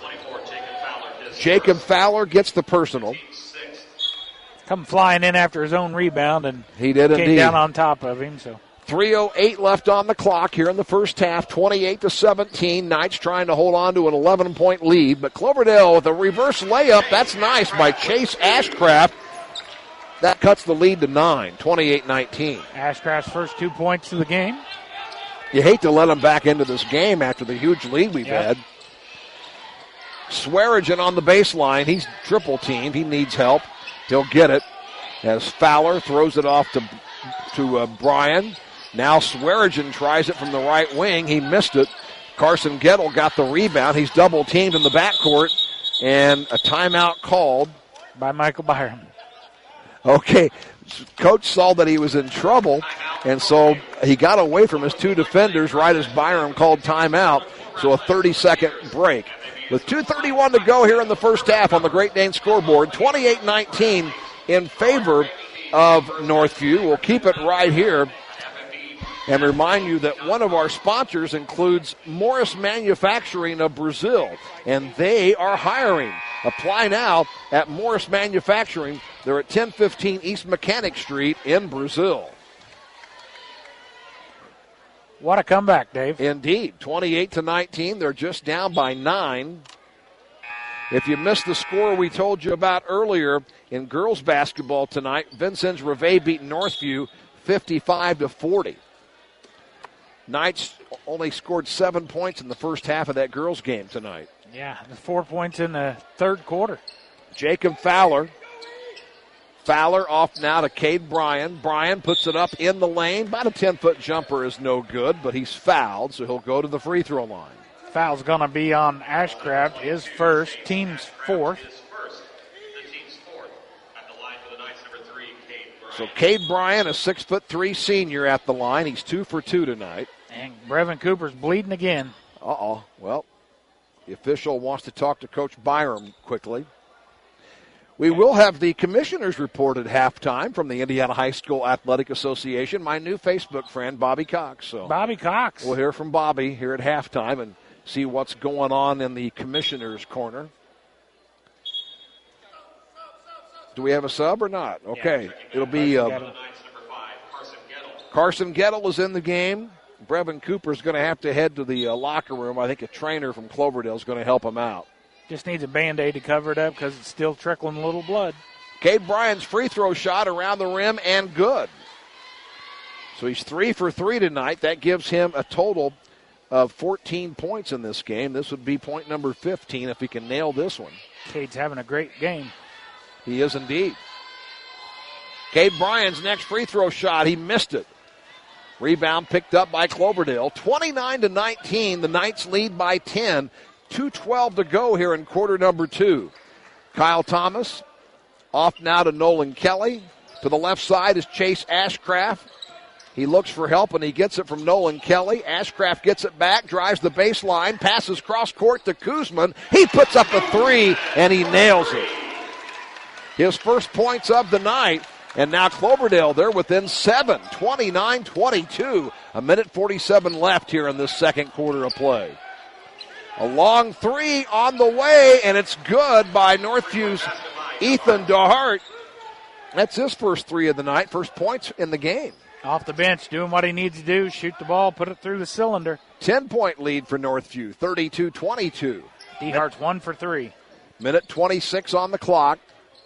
Jacob Fowler gets the personal. Come flying in after his own rebound, and he did came indeed. Down on top of him. So 3:08 left on the clock here in the first half, 28-17. Knights trying to hold on to an 11-point lead, but Cloverdale with a reverse layup. That's nice by Chase Ashcraft. That cuts the lead to 9, 28-19. Ashcraft's first 2 points of the game. You hate to let him back into this game after the huge lead we've had. Swearigan on the baseline. He's triple teamed. He needs help. He'll get it as Fowler throws it off to Bryan. Now Swearigan tries it from the right wing. He missed it. Carson Gettle got the rebound. He's double teamed in the backcourt, and a timeout called by Michael Byram. Okay, coach saw that he was in trouble, and so he got away from his two defenders right as Byram called timeout. So a 30-second break. With 2:31 to go here in the first half on the Great Dane scoreboard, 28-19 in favor of Northview. We'll keep it right here and remind you that one of our sponsors includes Morris Manufacturing of Brazil, and they are hiring. Apply now at Morris Manufacturing. They're at 1015 East Mechanic Street in Brazil. What a comeback, Dave. Indeed. 28-19. They're just down by 9. If you missed the score we told you about earlier in girls basketball tonight, Vincennes Reveille beat Northview 55-40. Knights only scored 7 points in the first half of that girls game tonight. Yeah, the 4 points in the third quarter. Jacob Fowler Fowler off now to Cade Bryan. Bryan puts it up in the lane. About a 10-foot jumper is no good, but he's fouled, so he'll go to the free throw line. Foul's going to be on Ashcraft, his first, team's fourth. So Cade Bryan, a 6'3" senior at the line. He's 2 for 2 tonight. And Brevin Cooper's bleeding again. Well, the official wants to talk to Coach Byram quickly. We will have the commissioners report at halftime from the Indiana High School Athletic Association. My new Facebook friend, Bobby Cox. So Bobby Cox. We'll hear from Bobby here at halftime and see what's going on in the commissioners' corner. Do we have a sub or not? Okay. Yeah. It'll be Carson Gettle is in the game. Brevin Cooper's going to have to head to the locker room. I think a trainer from Cloverdale is going to help him out. Just needs a Band-Aid to cover it up because it's still trickling a little blood. Cade Bryan's free throw shot around the rim and good. So he's 3 for 3 tonight. That gives him a total of 14 points in this game. This would be point number 15 if he can nail this one. Cade's having a great game. He is indeed. Cade Bryan's next free throw shot, he missed it. Rebound picked up by Cloverdale. 29-19, the Knights lead by 10. 2:12 to go here in quarter number 2. Kyle Thomas off now to Nolan Kelly. To the left side is Chase Ashcraft. He looks for help, and he gets it from Nolan Kelly. Ashcraft gets it back, drives the baseline, passes cross court to Kuzman. He puts up a 3, and he nails it. His first points of the night, and now Cloverdale, they're within 7, 29-22. A minute 47 left here in this second quarter of play. A long 3 on the way, and it's good by Northview's Ethan DeHart. That's his first 3 of the night, first points in the game. Off the bench, doing what he needs to do, shoot the ball, put it through the cylinder. 10-point lead for Northview, 32-22. DeHart's 1 for 3. Minute 26 on the clock.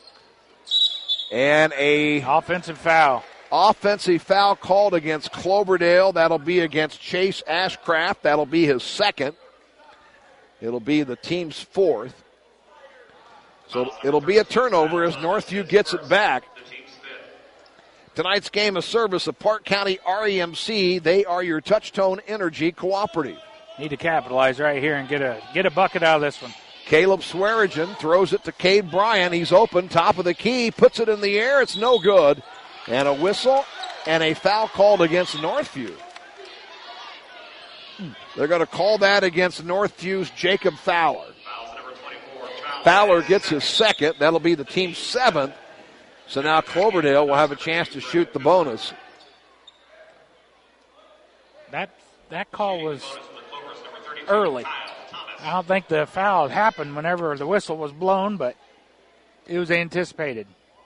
And a offensive foul. Offensive foul called against Cloverdale. That'll be against Chase Ashcraft. That'll be his second. It'll be the team's fourth. So it'll be a turnover as Northview gets it back. Tonight's game of service of Park County REMC. They are your Touchtone Energy Cooperative. Need to capitalize right here and get a bucket out of this one. Caleb Swearigan throws it to Cade Bryan. He's open, top of the key, puts it in the air. It's no good. And a whistle and a foul called against Northview. They're going to call that against Northview's Jacob Fowler. Fowler gets his second. That'll be the team's 7th. So now Cloverdale will have a chance to shoot the bonus. That call was early. I don't think the foul happened whenever the whistle was blown, but it was anticipated.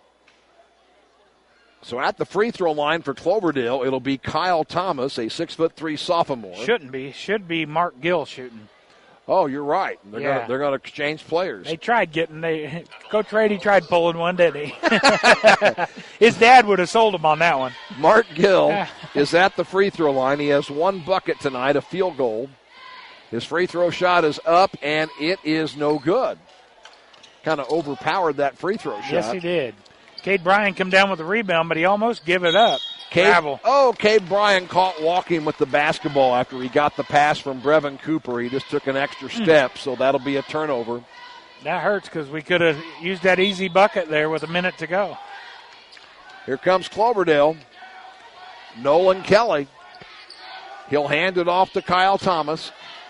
So at the free throw line for Cloverdale, it'll be Kyle Thomas, a 6'3" sophomore. Shouldn't be. Should be Mark Gill shooting. Oh, you're right. They're going to exchange players. They tried Coach Rady tried pulling one, didn't he? His dad would have sold him on that one. Mark Gill is at the free throw line. He has 1 bucket tonight, a field goal. His free throw shot is up, and it is no good. Kind of overpowered that free throw shot. Yes, he did. Cade Bryan come down with the rebound, but he almost gave it up. Cade Bryan caught walking with the basketball after he got the pass from Brevin Cooper. He just took an extra step, so that'll be a turnover. That hurts because we could have used that easy bucket there with a minute to go. Here comes Cloverdale. Nolan Kelly. He'll hand it off to Kyle Thomas.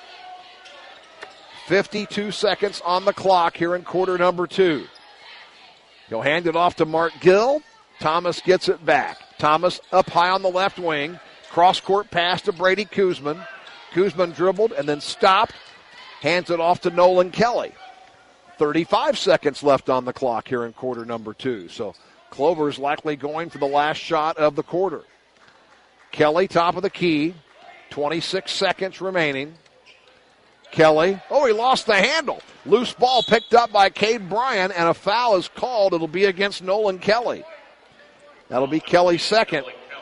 52 seconds on the clock here in quarter number 2. He'll hand it off to Mark Gill. Thomas gets it back. Thomas up high on the left wing. Cross-court pass to Brady Kuzman. Kuzman dribbled and then stopped. Hands it off to Nolan Kelly. 35 seconds left on the clock here in quarter number 2. So Clover's likely going for the last shot of the quarter. Kelly, top of the key. 26 seconds remaining. Kelly. Oh, he lost the handle. Loose ball picked up by Cade Bryan, and a foul is called. It'll be against Nolan Kelly. That'll be Kelly's second.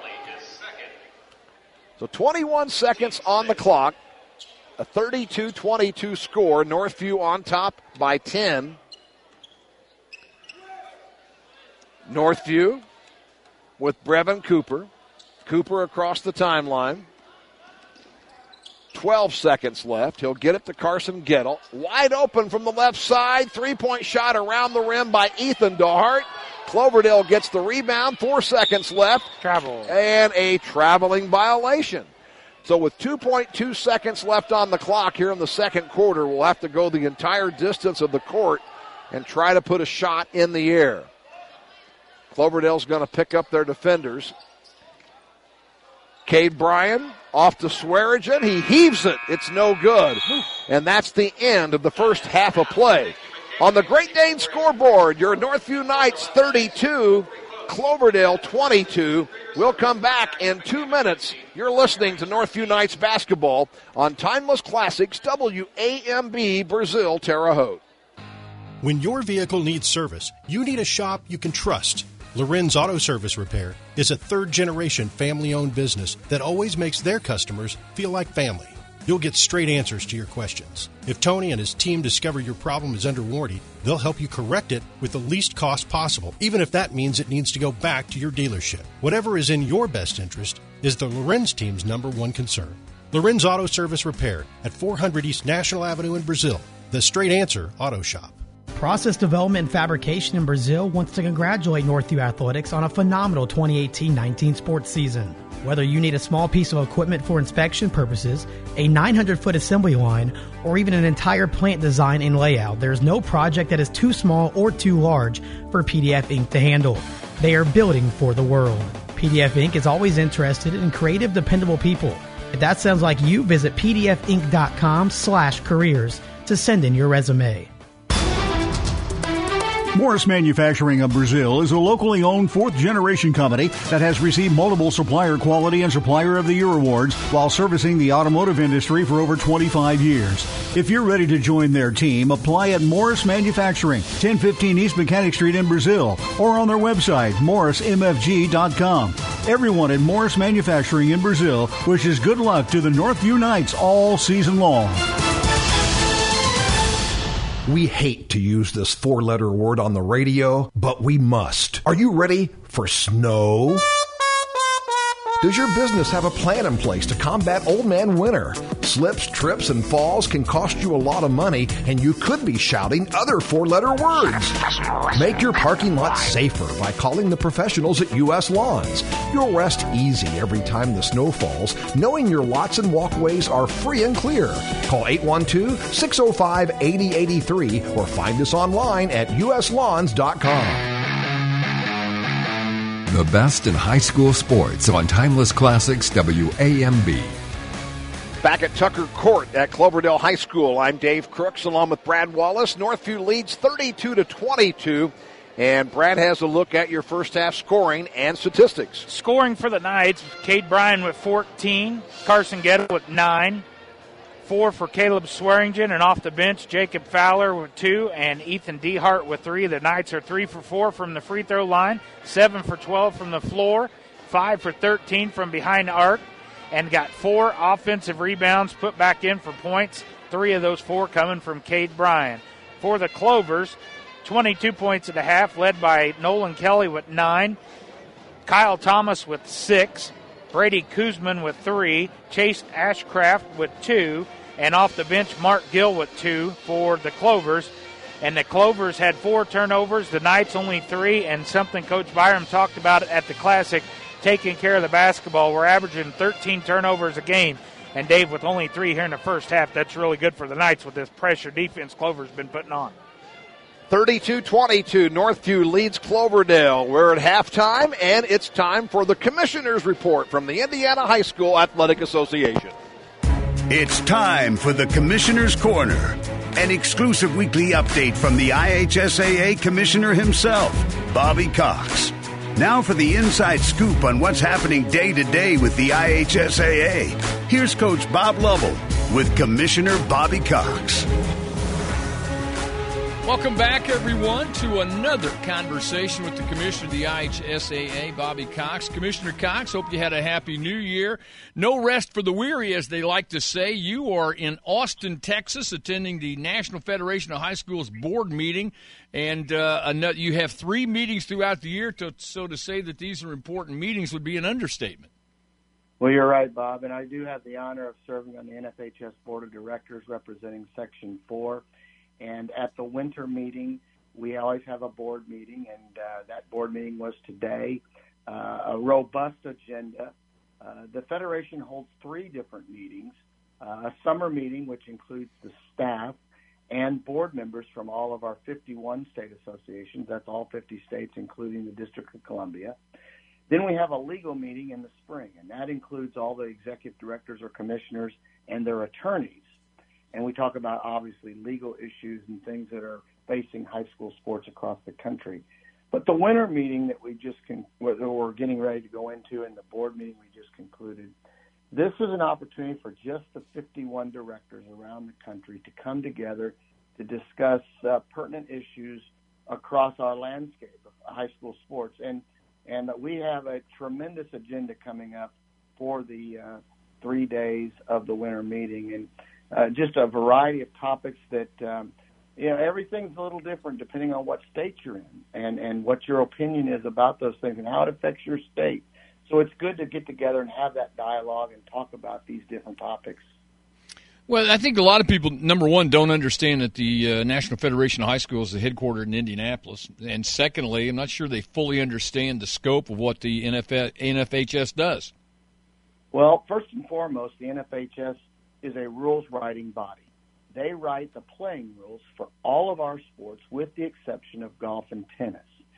So 21 seconds on the clock. A 32-22 score. Northview on top by 10. Northview with Brevin Cooper. Cooper across the timeline. 12 seconds left. He'll get it to Carson Gettle. Wide open from the left side. Three-point shot around the rim by Ethan DeHart. Cloverdale gets the rebound. 4 seconds left. Travel. And a traveling violation. So with 2.2 seconds left on the clock here in the second quarter, we'll have to go the entire distance of the court and try to put a shot in the air. Cloverdale's going to pick up their defenders. Cade Bryan off to Swearigan. He heaves it. It's no good. And that's the end of the first half of play. On the Great Dane scoreboard, your Northview Knights 32, Cloverdale 22. We'll come back in 2 minutes. You're listening to Northview Knights basketball on Timeless Classics, WAMB, Brazil, Terre Haute. When your vehicle needs service, you need a shop you can trust. Lorenz Auto Service Repair is a third-generation family-owned business that always makes their customers feel like family. You'll get straight answers to your questions. If Tony and his team discover your problem is under warranty, they'll help you correct it with the least cost possible, even if that means it needs to go back to your dealership. Whatever is in your best interest is the Lorenz team's #1 concern. Lorenz Auto Service Repair at 400 East National Avenue in Brazil. The Straight Answer Auto Shop. Process Development and Fabrication in Brazil wants to congratulate Northview Athletics on a phenomenal 2018-19 sports season. Whether you need a small piece of equipment for inspection purposes, a 900-foot assembly line, or even an entire plant design and layout, there's no project that is too small or too large for PDF Inc. to handle. They are building for the world. PDF Inc. is always interested in creative, dependable people. If that sounds like you, visit pdfinc.com/careers to send in your resume. Morris Manufacturing of Brazil is a locally owned fourth-generation company that has received multiple Supplier Quality and Supplier of the Year awards while servicing the automotive industry for over 25 years. If you're ready to join their team, apply at Morris Manufacturing, 1015 East Mechanic Street in Brazil, or on their website, morrismfg.com. Everyone at Morris Manufacturing in Brazil wishes good luck to the Northview Knights all season long. We hate to use this four-letter word on the radio, but we must. Are you ready for snow? Does your business have a plan in place to combat old man winter? Slips, trips, and falls can cost you a lot of money, and you could be shouting other four-letter words. Make your parking lot safer by calling the professionals at U.S. Lawns. You'll rest easy every time the snow falls, knowing your lots and walkways are free and clear. Call 812-605-8083 or find us online at uslawns.com. The best in high school sports on Timeless Classics WAMB. Back at Tucker Court at Cloverdale High School, I'm Dave Crooks along with Brad Wallace. Northview leads 32-22, and Brad has a look at your first half scoring and statistics. Scoring for the Knights, Cade Bryan with 14, Carson Gettle with 9, 4 for Caleb Swearingen, and off the bench, Jacob Fowler with 2, and Ethan DeHart with 3. The Knights are 3 for 4 from the free throw line, 7 for 12 from the floor, 5 for 13 from behind the arc, and got 4 offensive rebounds put back in for points, 3 of those 4 coming from Cade Bryan. For the Clovers, 22 points at the half, led by Nolan Kelly with 9, Kyle Thomas with 6, Brady Kuzman with 3, Chase Ashcraft with 2, and off the bench, Mark Gill with 2 for the Clovers. And the Clovers had 4 turnovers, the Knights only 3, and something Coach Byram talked about at the Classic, taking care of the basketball. We're averaging 13 turnovers a game. And Dave, with only 3 here in the first half, that's really good for the Knights with this pressure defense Clover's been putting on. 32-22, Northview leads Cloverdale. We're at halftime, and it's time for the Commissioner's Report from the Indiana High School Athletic Association. It's time for the Commissioner's Corner, an exclusive weekly update from the IHSAA Commissioner himself, Bobby Cox. Now for the inside scoop on what's happening day to day with the IHSAA. Here's Coach Bob Lovell with Commissioner Bobby Cox. Welcome back, everyone, to another conversation with the Commissioner of the IHSAA, Bobby Cox. Commissioner Cox, hope you had a happy new year. No rest for the weary, as they like to say. You are in Austin, Texas, attending the National Federation of High Schools board meeting, and you have 3 meetings throughout the year, so to say that these are important meetings would be an understatement. Well, you're right, Bob, and I do have the honor of serving on the NFHS Board of Directors representing Section 4. And at the winter meeting, we always have a board meeting, and that board meeting was today. A robust agenda. The Federation holds 3 different meetings, a summer meeting, which includes the staff and board members from all of our 51 state associations. That's all 50 states, including the District of Columbia. Then we have a legal meeting in the spring, and that includes all the executive directors or commissioners and their attorneys. And we talk about, obviously, legal issues and things that are facing high school sports across the country. But the winter meeting that we're getting ready to go into, and the board meeting we just concluded, this is an opportunity for just the 51 directors around the country to come together to discuss pertinent issues across our landscape of high school sports. And we have a tremendous agenda coming up for the 3 days of the winter meeting. And just a variety of topics that, everything's a little different depending on what state you're in and what your opinion is about those things and how it affects your state. So it's good to get together and have that dialogue and talk about these different topics. Well, I think a lot of people, number one, don't understand that the National Federation of High Schools is headquartered in Indianapolis. And secondly, I'm not sure they fully understand the scope of what the NFHS does. Well, first and foremost, the NFHS is a rules-writing body. They write the playing rules for all of our sports with the exception of golf and tennis.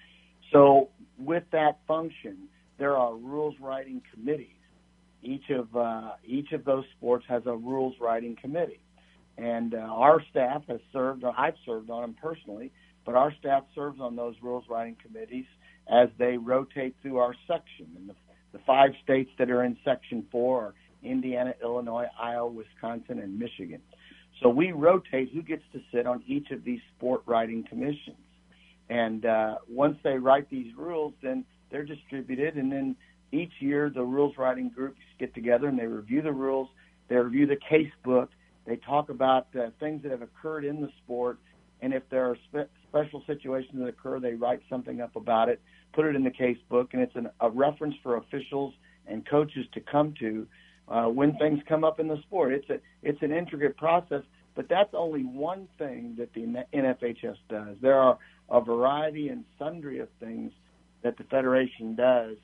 So with that function, there are rules-writing committees. Each of those sports has a rules-writing committee. And our staff has served, I've served on them personally, but our staff serves on those rules-writing committees as they rotate through our section. And the 5 states that are in Section 4 are Indiana, Illinois, Iowa, Wisconsin, and Michigan. So we rotate who gets to sit on each of these sport writing commissions. And once they write these rules, then they're distributed. And then each year the rules writing groups get together and they review the rules. They review the case book. They talk about things that have occurred in the sport. And if there are special situations that occur, they write something up about it, put it in the case book, and it's a reference for officials and coaches to come to when things come up in the sport. It's an intricate process, but that's only one thing that the NFHS does. There are a variety and sundry of things that the Federation does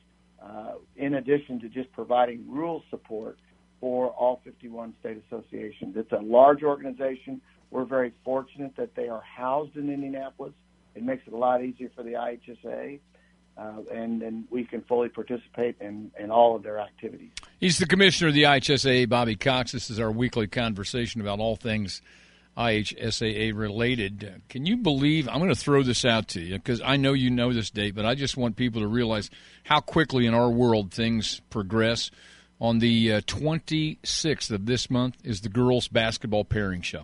in addition to just providing rules support for all 51 state associations. It's a large organization. We're very fortunate that they are housed in Indianapolis. It makes it a lot easier for the IHSA. And then we can fully participate in all of their activities. He's the commissioner of the IHSAA, Bobby Cox. This is our weekly conversation about all things IHSAA related. Can you believe, I'm going to throw this out to you because I know you know this date, but I just want people to realize how quickly in our world things progress. On the 26th of this month is the girls' basketball pairing show.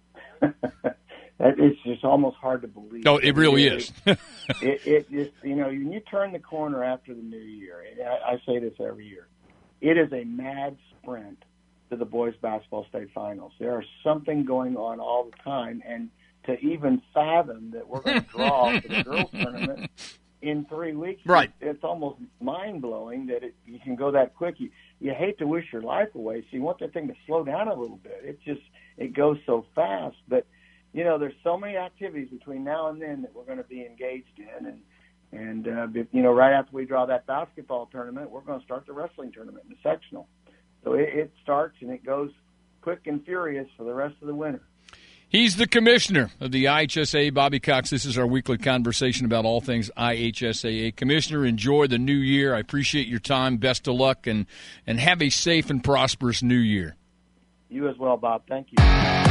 It's just almost hard to believe. No, it really is. It just, when you turn the corner after the new year, and I say this every year, it is a mad sprint to the boys basketball state finals. There is something going on all the time, and to even fathom that we're going to draw for the girls tournament in 3 weeks, right? It's almost mind-blowing that you can go that quick. You hate to wish your life away, so you want that thing to slow down a little bit. It goes so fast, but there's so many activities between now and then that we're going to be engaged in. And right after we draw that basketball tournament, we're going to start the wrestling tournament in the sectional. So it starts and it goes quick and furious for the rest of the winter. He's the commissioner of the IHSAA, Bobby Cox. This is our weekly conversation about all things IHSAA. Commissioner, enjoy the new year. I appreciate your time. Best of luck, and have a safe and prosperous new year. You as well, Bob. Thank you.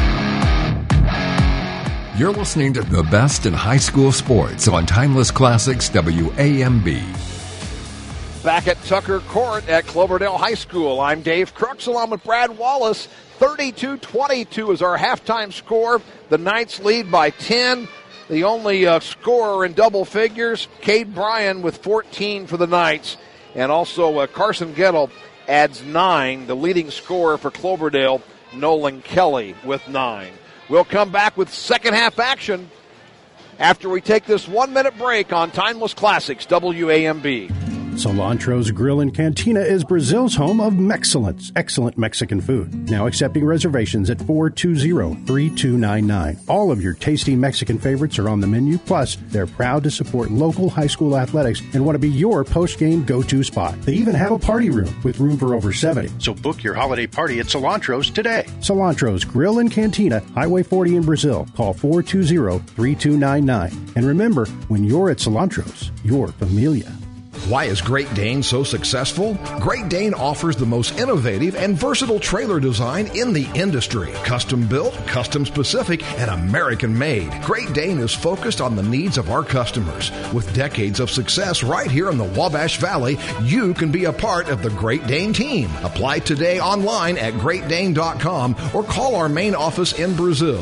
You're listening to the best in high school sports on Timeless Classics WAMB. Back at Tucker Court at Cloverdale High School, I'm Dave Crooks along with Brad Wallace. 32-22 is our halftime score. The Knights lead by 10. The only scorer in double figures, Cade Bryan with 14 for the Knights. And also Carson Gettle adds 9. The leading scorer for Cloverdale, Nolan Kelly, with 9. We'll come back with second half action after we take this 1-minute break on Timeless Classics, WAMB. Cilantro's Grill and Cantina is Brazil's home of Mexcellence, excellent Mexican food. Now accepting reservations at 420-3299. All of your tasty Mexican favorites are on the menu, plus they're proud to support local high school athletics and want to be your post-game go-to spot. They even have a party room with room for over 70. So book your holiday party at Cilantro's today. Cilantro's Grill and Cantina, Highway 40 in Brazil. Call 420-3299. And remember, when you're at Cilantro's, you're familia. Why is Great Dane so successful? Great Dane offers the most innovative and versatile trailer design in the industry. Custom built, custom specific, and American made. Great Dane is focused on the needs of our customers. With decades of success right here in the Wabash Valley, you can be a part of the Great Dane team. Apply today online at greatdane.com or call our main office in Brazil,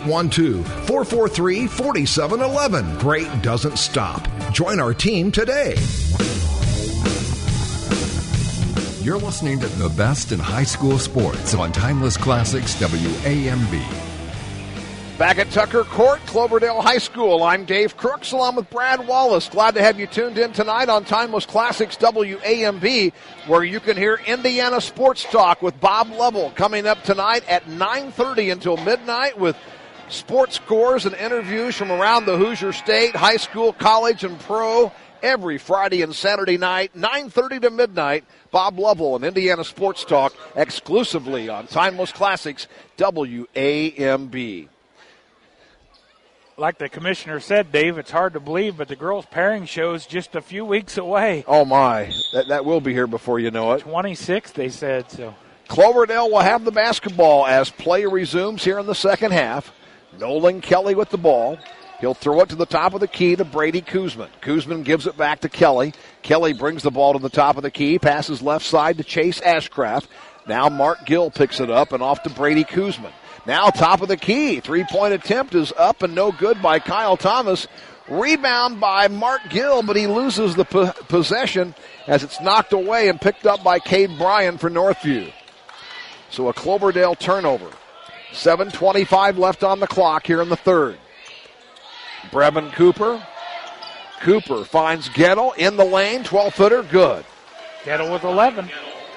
812-443-4711. Great doesn't stop. Join our team today. You're listening to the best in high school sports on Timeless Classics WAMB. Back at Tucker Court, Cloverdale High School, I'm Dave Crooks along with Brad Wallace. Glad to have you tuned in tonight on Timeless Classics WAMB, where you can hear Indiana Sports Talk with Bob Lovell coming up tonight at 9:30 until midnight with sports scores and interviews from around the Hoosier State, high school, college, and pro. Every Friday and Saturday night, 9:30 to midnight, Bob Lovell and Indiana Sports Talk exclusively on Timeless Classics WAMB. Like the commissioner said, Dave, it's hard to believe, but the girls' pairing show's just a few weeks away. Oh, my. That will be here before you know it. 26th, they said. So Cloverdale will have the basketball as play resumes here in the second half. Nolan Kelly with the ball. He'll throw it to the top of the key to Brady Kuzman. Kuzman gives it back to Kelly. Kelly brings the ball to the top of the key, passes left side to Chase Ashcraft. Now Mark Gill picks it up and off to Brady Kuzman. Now top of the key. Three-point attempt is up and no good by Kyle Thomas. Rebound by Mark Gill, but he loses the possession as it's knocked away and picked up by Cade Bryan for Northview. So a Cloverdale turnover. 7:25 left on the clock here in the third. Brevin Cooper. Cooper finds Gettle in the lane. 12-footer, good. Gettle with 11.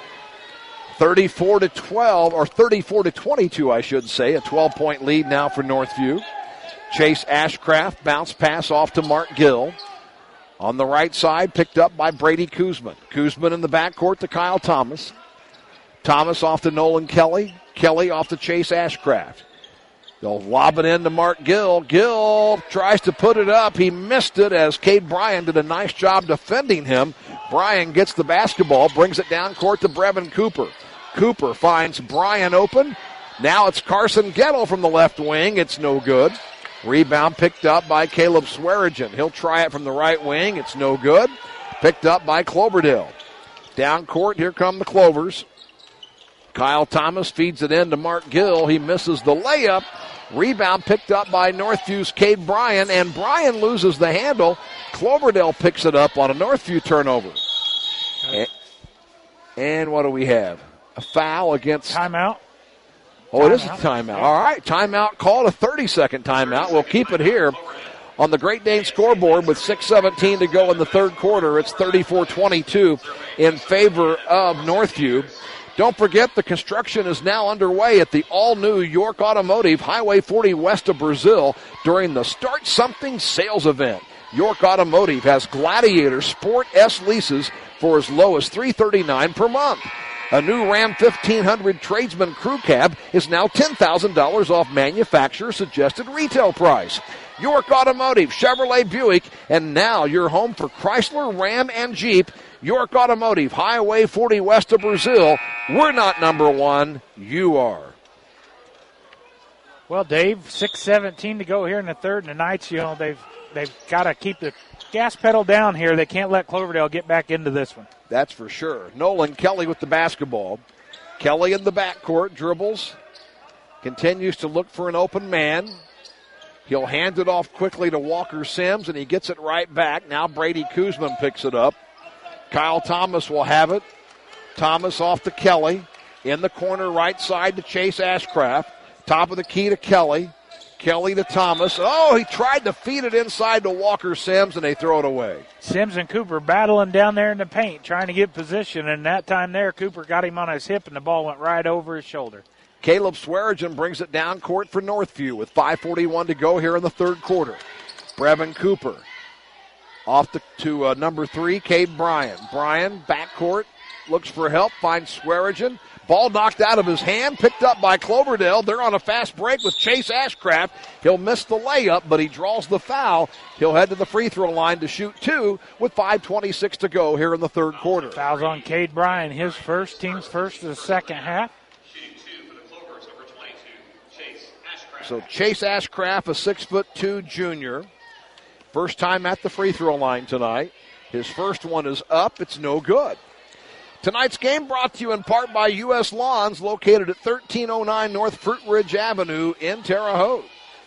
34-12, or 34-22, I should say. A 12-point lead now for Northview. Chase Ashcraft, bounce pass off to Mark Gill. On the right side, picked up by Brady Kuzman. Kuzman in the backcourt to Kyle Thomas. Thomas off to Nolan Kelly. Kelly off to Chase Ashcraft. They'll lob it in to Mark Gill. Gill tries to put it up. He missed it as Cade Bryan did a nice job defending him. Bryan gets the basketball, brings it down court to Brevin Cooper. Cooper finds Bryan open. Now it's Carson Gettle from the left wing. It's no good. Rebound picked up by Caleb Swearigan. He'll try it from the right wing. It's no good. Picked up by Cloverdale. Down court, here come the Clovers. Kyle Thomas feeds it in to Mark Gill. He misses the layup. Rebound picked up by Northview's Cade Bryan, and Bryan loses the handle. Cloverdale picks it up on a Northview turnover. And what do we have? A foul against... Timeout. Oh, it is a timeout. All right, timeout called, a 30-second timeout. We'll keep it here on the Great Dane scoreboard with 6:17 to go in the third quarter. It's 34-22 in favor of Northview. Don't forget, the construction is now underway at the all-new York Automotive, Highway 40 west of Brazil, during the Start Something sales event. York Automotive has Gladiator Sport S leases for as low as $339 per month. A new Ram 1500 Tradesman Crew Cab is now $10,000 off manufacturer's suggested retail price. York Automotive, Chevrolet Buick, and now your home for Chrysler, Ram, and Jeep. York Automotive, Highway 40 west of Brazil. We're not number one, you are. Well, Dave, 6:17 to go here in the third, and the Knights, they've got to keep the gas pedal down here. They can't let Cloverdale get back into this one. That's for sure. Nolan Kelly with the basketball. Kelly in the backcourt, dribbles, continues to look for an open man. He'll hand it off quickly to Walker Sims, and he gets it right back. Now Brady Kuzman picks it up. Kyle Thomas will have it. Thomas off to Kelly. In the corner right side to Chase Ashcraft. Top of the key to Kelly. Kelly to Thomas. Oh, he tried to feed it inside to Walker Sims, and they throw it away. Sims and Cooper battling down there in the paint, trying to get position, and that time there, Cooper got him on his hip, and the ball went right over his shoulder. Caleb Swearigan brings it down court for Northview with 5:41 to go here in the third quarter. Brevin Cooper off to number 3, Cade Bryan. Bryan, backcourt, looks for help, finds Swearigan. Ball knocked out of his hand, picked up by Cloverdale. They're on a fast break with Chase Ashcraft. He'll miss the layup, but he draws the foul. He'll head to the free throw line to shoot 2 with 5:26 to go here in the third quarter. Fouls on Cade Bryan, his first, team's first of the second half. So Chase Ashcraft, a 6'2" junior. First time at the free throw line tonight. His first one is up. It's no good. Tonight's game brought to you in part by U.S. Lawns, located at 1309 North Fruit Ridge Avenue in Terre Haute.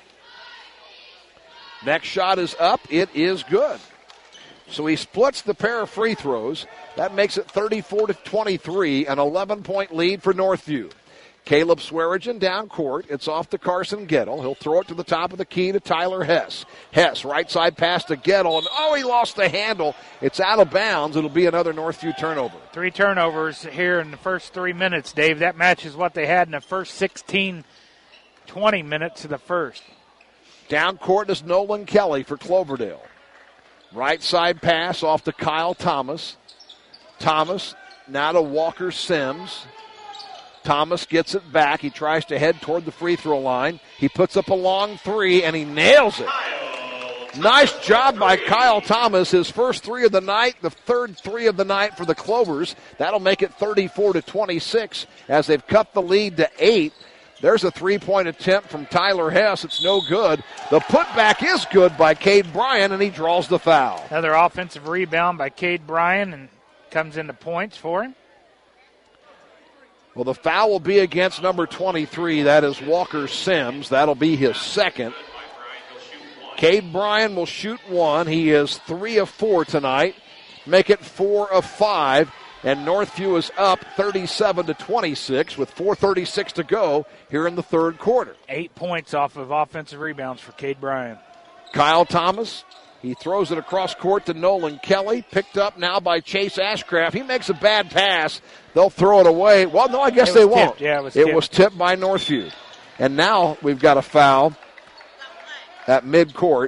Next shot is up. It is good. So he splits the pair of free throws. That makes it 34-23, an 11-point lead for Northview. Caleb Swearigan down court. It's off to Carson Gettle. He'll throw it to the top of the key to Tyler Hess. Hess, right side pass to Gettle, and he lost the handle. It's out of bounds. It'll be another Northview turnover. 3 turnovers here in the first 3 minutes, Dave. That matches what they had in the first 16, 20 minutes of the first. Down court is Nolan Kelly for Cloverdale. Right side pass off to Kyle Thomas. Thomas now to Walker Sims. Thomas gets it back. He tries to head toward the free throw line. He puts up a long 3, and he nails it. Nice job by Kyle Thomas. His first 3 of the night, the third 3 of the night for the Clovers. That'll make it 34-26 as they've cut the lead to 8. There's a 3-point attempt from Tyler Hess. It's no good. The putback is good by Cade Bryan, and he draws the foul. Another offensive rebound by Cade Bryan, and comes into points for him. Well, the foul will be against number 23. That is Walker Sims. That'll be his second. Cade Bryan will shoot 1. He is 3 of 4 tonight. Make it 4 of 5. And Northview is up 37-26 with 4:36 to go here in the third quarter. 8 points off of offensive rebounds for Cade Bryan. Kyle Thomas, he throws it across court to Nolan Kelly. Picked up now by Chase Ashcraft. He makes a bad pass. They'll throw it away. Well, no, I guess they won't. Yeah, it was tipped by Northview. And now we've got a foul at midcourt.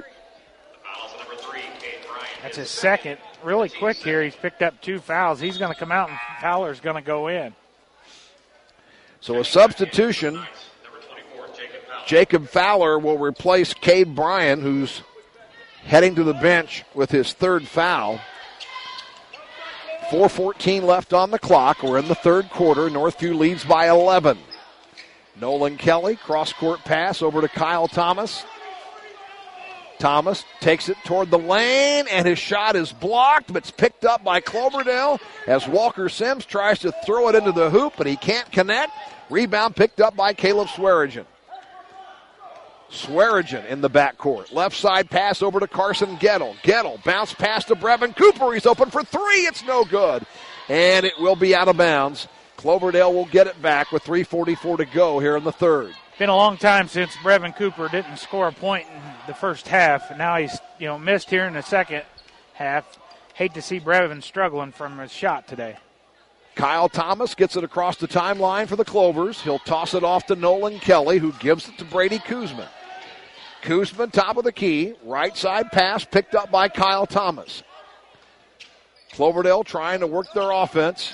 That's his second. Really quick here. He's picked up 2 fouls. He's going to come out, and Fowler's going to go in. So a substitution. Jacob Fowler will replace Cade Bryan, who's heading to the bench with his third foul. 4:14 left on the clock. We're in the third quarter. Northview leads by 11. Nolan Kelly, cross-court pass over to Kyle Thomas. Thomas takes it toward the lane, and his shot is blocked, but it's picked up by Cloverdale as Walker Sims tries to throw it into the hoop, but he can't connect. Rebound picked up by Caleb Swearigan. Swearigan in the backcourt. Left side pass over to Carson Gettle. Gettle bounce pass to Brevin Cooper. He's open for 3. It's no good. And it will be out of bounds. Cloverdale will get it back with 3:44 to go here in the third. Been a long time since Brevin Cooper didn't score a point in the first half. And now he's missed here in the second half. Hate to see Brevin struggling from his shot today. Kyle Thomas gets it across the timeline for the Clovers. He'll toss it off to Nolan Kelly, who gives it to Brady Kuzman. Kuzman, top of the key. Right side pass picked up by Kyle Thomas. Cloverdale trying to work their offense.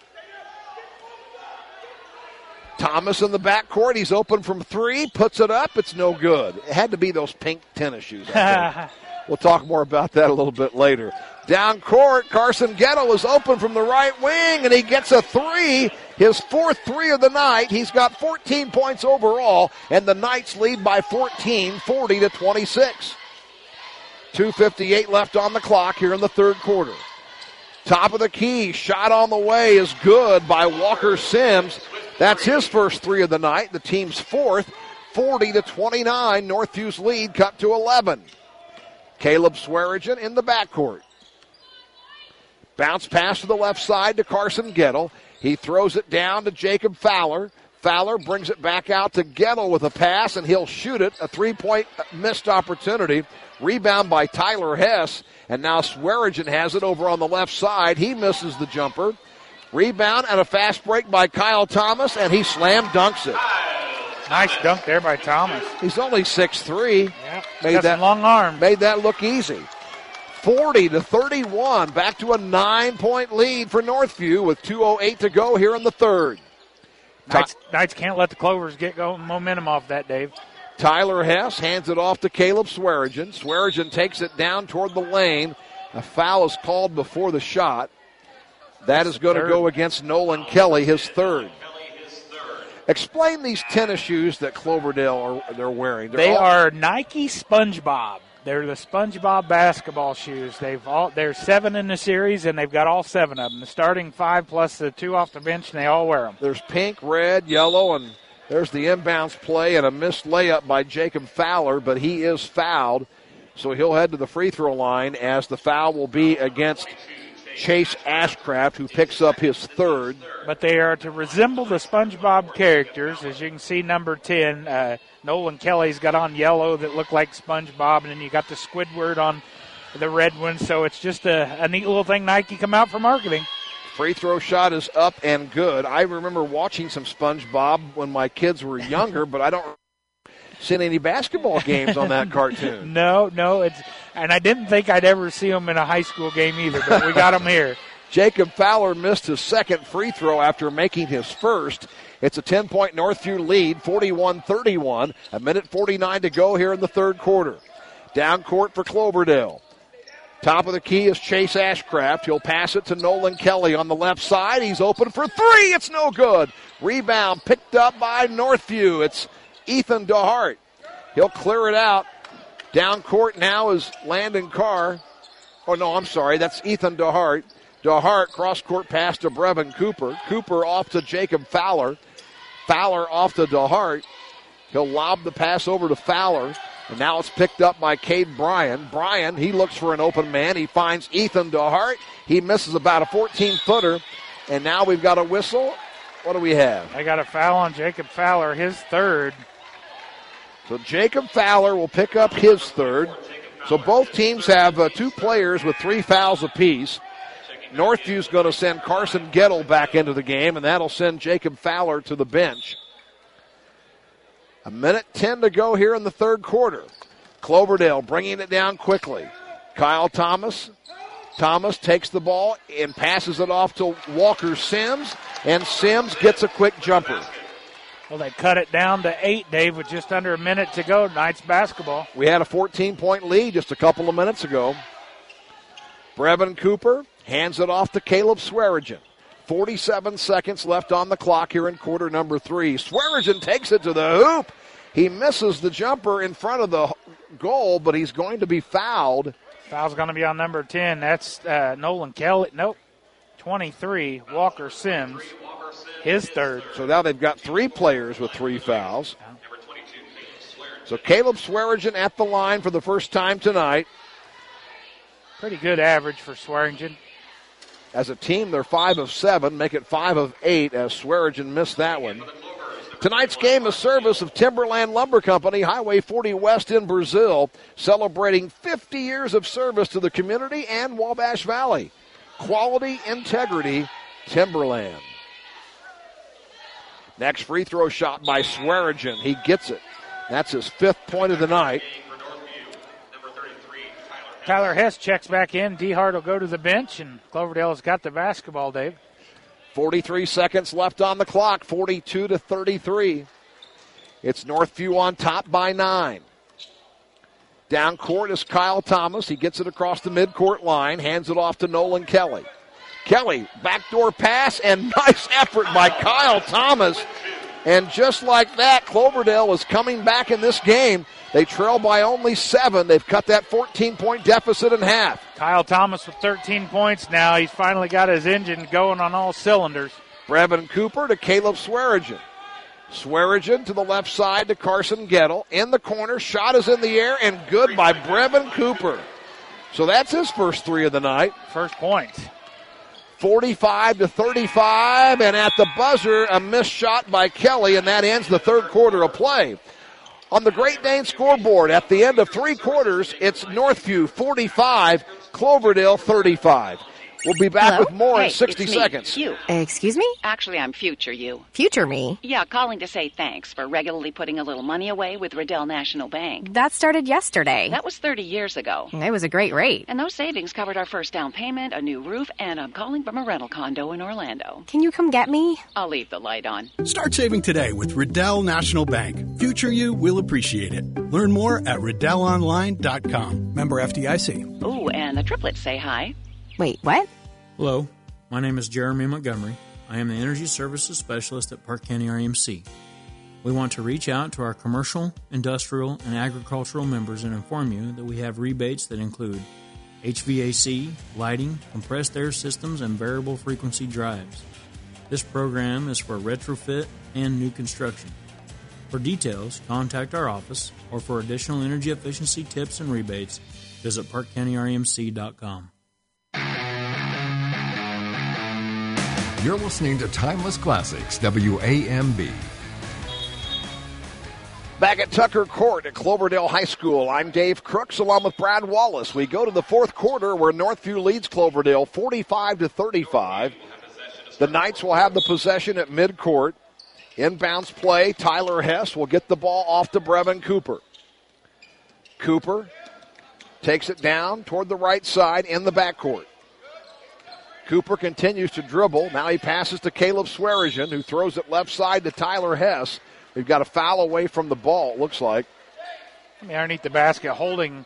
Thomas in the backcourt. He's open from 3. Puts it up. It's no good. It had to be those pink tennis shoes, I think. We'll talk more about that a little bit later. Down court, Carson Gettle is open from the right wing, and he gets a 3. His 4th 3 of the night. He's got 14 points overall, and the Knights lead by 14, 40-26. 2:58 left on the clock here in the third quarter. Top of the key, shot on the way is good by Walker Sims. That's his first 3 of the night, the team's 4th. 40-29, Northview's lead cut to 11. Caleb Swearigan in the backcourt. Bounce pass to the left side to Carson Gettle. He throws it down to Jacob Fowler. Fowler brings it back out to Gettle with a pass, and he'll shoot it. A three-point missed opportunity. Rebound by Tyler Hess, and now Swearigan has it over on the left side. He misses the jumper. Rebound and a fast break by Kyle Thomas, and he slam dunks it. Nice dunk there by Thomas. He's only 6'3". Yeah, got some long arm. Made that look easy. 40-31, back to a 9-point lead for Northview with 2:08 to go here in the third. Knights can't let the Clovers get momentum off that, Dave. Tyler Hess hands it off to Caleb Swearigan. Swearigan takes it down toward the lane. A foul is called before the shot. That is going to go against Nolan Kelly, his third. Explain these tennis shoes that Cloverdale they're wearing. They are Nike SpongeBob. They're the SpongeBob basketball shoes. There's 7 in the series, and they've got all 7 of them. The starting 5 plus the 2 off the bench, and they all wear them. There's pink, red, yellow, and there's the inbounds play and a missed layup by Jacob Fowler, but he is fouled, so he'll head to the free throw line as the foul will be against Chase Ashcraft, who picks up his third. But they are to resemble the SpongeBob characters. As you can see, number 10, Nolan Kelly's got on yellow that look like SpongeBob, and then you got the Squidward on the red one. So it's just a neat little thing Nike come out for marketing. Free throw shot is up and good. I remember watching some SpongeBob when my kids were younger, but I don't see any basketball games on that cartoon. No, and I didn't think I'd ever see them in a high school game either, but we got them here. Jacob Fowler missed his second free throw after making his first. It's a 10-point Northview lead, 41-31. A minute 49 to go here in the third quarter. Down court for Cloverdale. Top of the key is Chase Ashcraft. He'll pass it to Nolan Kelly on the left side. He's open for three. It's no good. Rebound picked up by Northview. It's Ethan DeHart. He'll clear it out. Down court now is Landon Carr. Oh, no, I'm sorry. That's Ethan DeHart. DeHart cross-court pass to Brevin Cooper. Cooper off to Jacob Fowler. Fowler off to DeHart. He'll lob the pass over to Fowler. And now it's picked up by Cade Bryan. Bryan, he looks for an open man. He finds Ethan DeHart. He misses about a 14-footer. And now we've got a whistle. What do we have? I got a foul on Jacob Fowler, his third. So Jacob Fowler will pick up his third. So both teams have 2 players with 3 fouls apiece. Northview's going to send Carson Gettle back into the game, and that'll send Jacob Fowler to the bench. A minute 10 to go here in the third quarter. Cloverdale bringing it down quickly. Kyle Thomas. Thomas takes the ball and passes it off to Walker Sims, and Sims gets a quick jumper. Well, they cut it down to 8, Dave, with just under a minute to go. Knights basketball. We had a 14-point lead just a couple of minutes ago. Brevin Cooper hands it off to Caleb Swearigan. 47 seconds left on the clock here in quarter number 3. Swearigan takes it to the hoop. He misses the jumper in front of the goal, but he's going to be fouled. Foul's going to be on number 10. That's Nolan Kelly. Nope. 23, Walker Sims. His third. So now they've got 3 players with 3 fouls. So Caleb Swearigan at the line for the first time tonight. Pretty good average for Swearigan. As a team, they're 5 of 7, make it 5 of 8 as Swearigan missed that one. Tonight's game is service of Timberland Lumber Company, Highway 40 West in Brazil, celebrating 50 years of service to the community and Wabash Valley. Quality, integrity, Timberland. Next free throw shot by Swearigan. He gets it. That's his 5th point of the night. Tyler Hess checks back in. DeHart will go to the bench, and Cloverdale's got the basketball, Dave. 43 seconds left on the clock, 42-33. It's Northview on top by 9. Down court is Kyle Thomas. He gets it across the midcourt line, hands it off to Nolan Kelly. Kelly, backdoor pass, and nice effort by Kyle Thomas. And just like that, Cloverdale is coming back in this game. They trail by only 7. They've cut that 14-point deficit in half. Kyle Thomas with 13 points now. He's finally got his engine going on all cylinders. Brevin Cooper to Caleb Swearigan. Swearigan to the left side to Carson Gettle. In the corner, shot is in the air, and good by Brevin Cooper. So that's his first three of the night. First point. 45-35, and at the buzzer, a missed shot by Kelly, and that ends the third quarter of play. On the Great Dane scoreboard, at the end of three quarters, it's Northview 45, Cloverdale 35. We'll be back with more in 60 seconds. You. Excuse me? Actually, I'm future you. Future me? Yeah, calling to say thanks for regularly putting a little money away with Riddell National Bank. That started yesterday. That was 30 years ago. It was a great rate. And those savings covered our first down payment, a new roof, and I'm calling from a rental condo in Orlando. Can you come get me? I'll leave the light on. Start saving today with Riddell National Bank. Future you will appreciate it. Learn more at RiddellOnline.com. Member FDIC. Ooh, and the triplets say hi. Wait, what? Hello, my name is Jeremy Montgomery. I am the Energy Services Specialist at Park County RMC. We want to reach out to our commercial, industrial, and agricultural members and inform you that we have rebates that include HVAC, lighting, compressed air systems, and variable frequency drives. This program is for retrofit and new construction. For details, contact our office, or for additional energy efficiency tips and rebates, visit parkcountyrmc.com. You're listening to Timeless Classics, WAMB. Back at Tucker Court at Cloverdale High School, I'm Dave Crooks along with Brad Wallace. We go to the fourth quarter where Northview leads Cloverdale 45-35. The Knights will have the possession at midcourt. Inbounds play, Tyler Hess will get the ball off to Brevin Cooper. Cooper takes it down toward the right side in the backcourt. Cooper continues to dribble. Now he passes to Caleb Swearigan, who throws it left side to Tyler Hess. We've got a foul away from the ball, it looks like. Underneath the basket, holding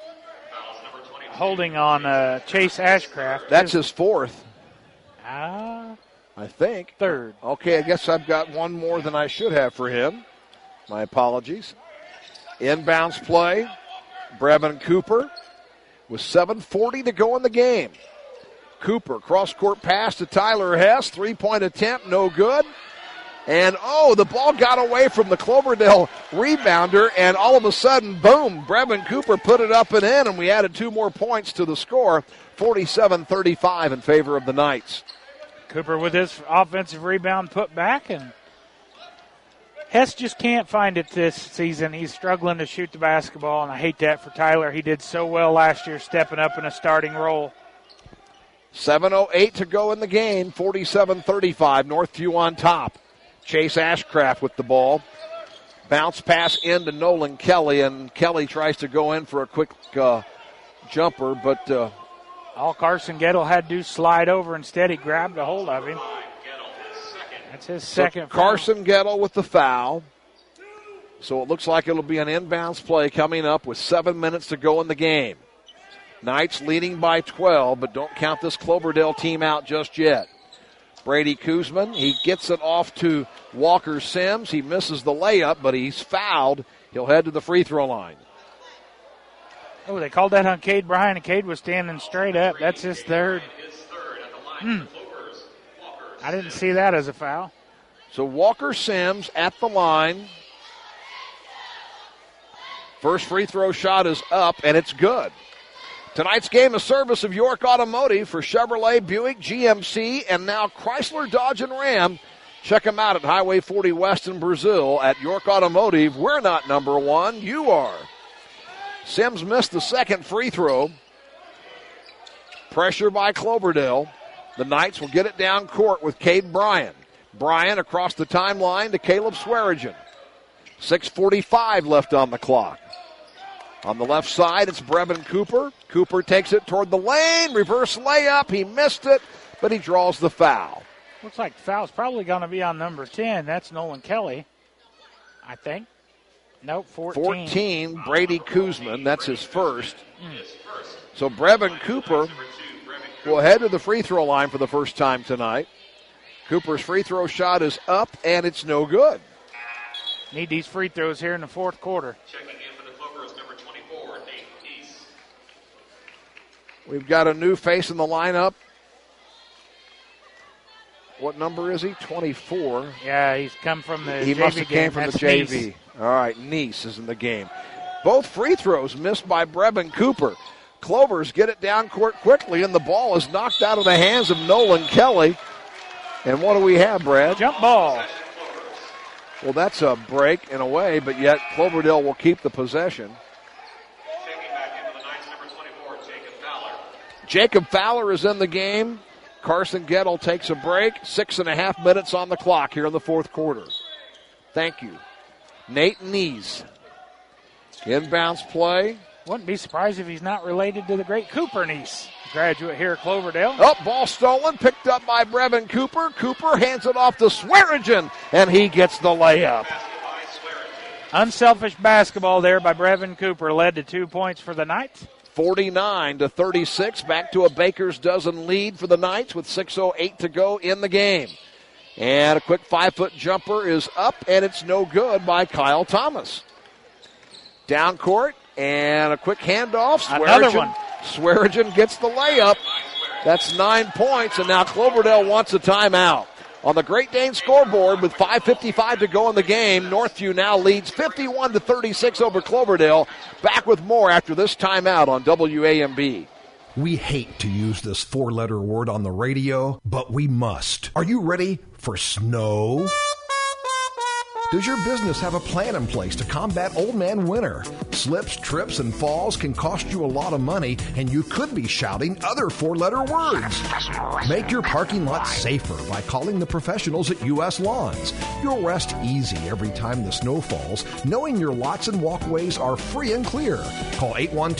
on Chase Ashcraft. That's his fourth. I think. Third. Okay, I guess I've got one more than I should have for him. My apologies. Inbounds play. Brevin Cooper with 7:40 to go in the game. Cooper, cross-court pass to Tyler Hess. Three-point attempt, no good. And, the ball got away from the Cloverdale rebounder, and all of a sudden, boom, Brevin Cooper put it up and in, and we added 2 more points to the score, 47-35 in favor of the Knights. Cooper with his offensive rebound put back, and Hess just can't find it this season. He's struggling to shoot the basketball, and I hate that for Tyler. He did so well last year stepping up in a starting role. 7:08 to go in the game, 47-35, Northview on top. Chase Ashcraft with the ball. Bounce pass into Nolan Kelly, and Kelly tries to go in for a quick jumper, but... all Carson Gettle had to do slide over. Instead, he grabbed a hold of him. That's his second foul. Carson Gettle with the foul. So it looks like it'll be an inbounds play coming up with 7 minutes to go in the game. Knights leading by 12, but don't count this Cloverdale team out just yet. Brady Kuzman, he gets it off to Walker Sims. He misses the layup, but he's fouled. He'll head to the free throw line. Oh, they called that on Cade Bryan, and Cade was standing straight up. That's his third. I didn't see that as a foul. So Walker Sims at the line. First free throw shot is up, and it's good. Tonight's game is service of York Automotive for Chevrolet, Buick, GMC, and now Chrysler, Dodge, and Ram. Check them out at Highway 40 West in Brazil at York Automotive. We're not number one, you are. Sims missed the second free throw. Pressure by Cloverdale. The Knights will get it down court with Cade Bryan. Bryan across the timeline to Caleb Swearigan. 6:45 left on the clock. On the left side, it's Brevin Cooper. Cooper takes it toward the lane. Reverse layup. He missed it, but he draws the foul. Looks like the foul's probably going to be on number 10. That's Nolan Kelly, I think. Nope, 14. 14, Brady Kuzman. That's his first. So Brevin Cooper will head to the free throw line for the first time tonight. Cooper's free throw shot is up, and it's no good. Need these free throws here in the fourth quarter. Checking in for the Clovers, number 24, Nate East. We've got a new face in the lineup. What number is he? 24. Yeah, he's come from the He JV must have game. came from That's the JV. Nice. All right, Nice is in the game. Both free throws missed by Brevin Cooper. Clovers get it down court quickly, and the ball is knocked out of the hands of Nolan Kelly. And what do we have, Brad? Jump ball. Well, that's a break in a way, but yet Cloverdale will keep the possession. Jacob Fowler is in the game. Carson Gettle takes a break. 6.5 minutes on the clock here in the fourth quarter. Thank you. Nate Nees. Inbounds play. Wouldn't be surprised if he's not related to the great Cooper Nice, graduate here at Cloverdale. Oh, ball stolen, picked up by Brevin Cooper. Cooper hands it off to Swearingen, and he gets the layup. Unselfish basketball there by Brevin Cooper led to 2 points for the Knights. 49-36, back to a baker's dozen lead for the Knights with 6:08 to go in the game. And a quick 5-foot jumper is up, and it's no good by Kyle Thomas. Down court, and a quick handoff. Another one. Swearingen gets the layup. That's 9 points, and now Cloverdale wants a timeout. On the Great Dane scoreboard with 5:55 to go in the game, Northview now leads 51-36 over Cloverdale. Back with more after this timeout on WAMB. We hate to use this four-letter word on the radio, but we must. Are you ready for snow? Does your business have a plan in place to combat old man winter? Slips, trips, and falls can cost you a lot of money, and you could be shouting other four-letter words. Make your parking lot safer by calling the professionals at U.S. Lawns. You'll rest easy every time the snow falls, knowing your lots and walkways are free and clear. Call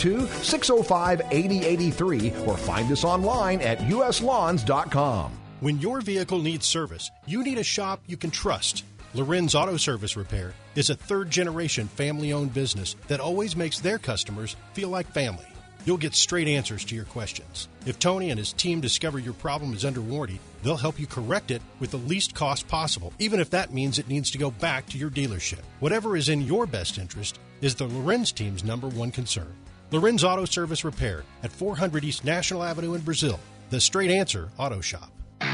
812-605-8083 or find us online at uslawns.com. When your vehicle needs service, you need a shop you can trust. Lorenz Auto Service Repair is a third-generation family-owned business that always makes their customers feel like family. You'll get straight answers to your questions. If Tony and his team discover your problem is under warranty, they'll help you correct it with the least cost possible, even if that means it needs to go back to your dealership. Whatever is in your best interest is the Lorenz team's number one concern. Lorenz Auto Service Repair at 400 East National Avenue in Brazil. The Straight Answer Auto Shop.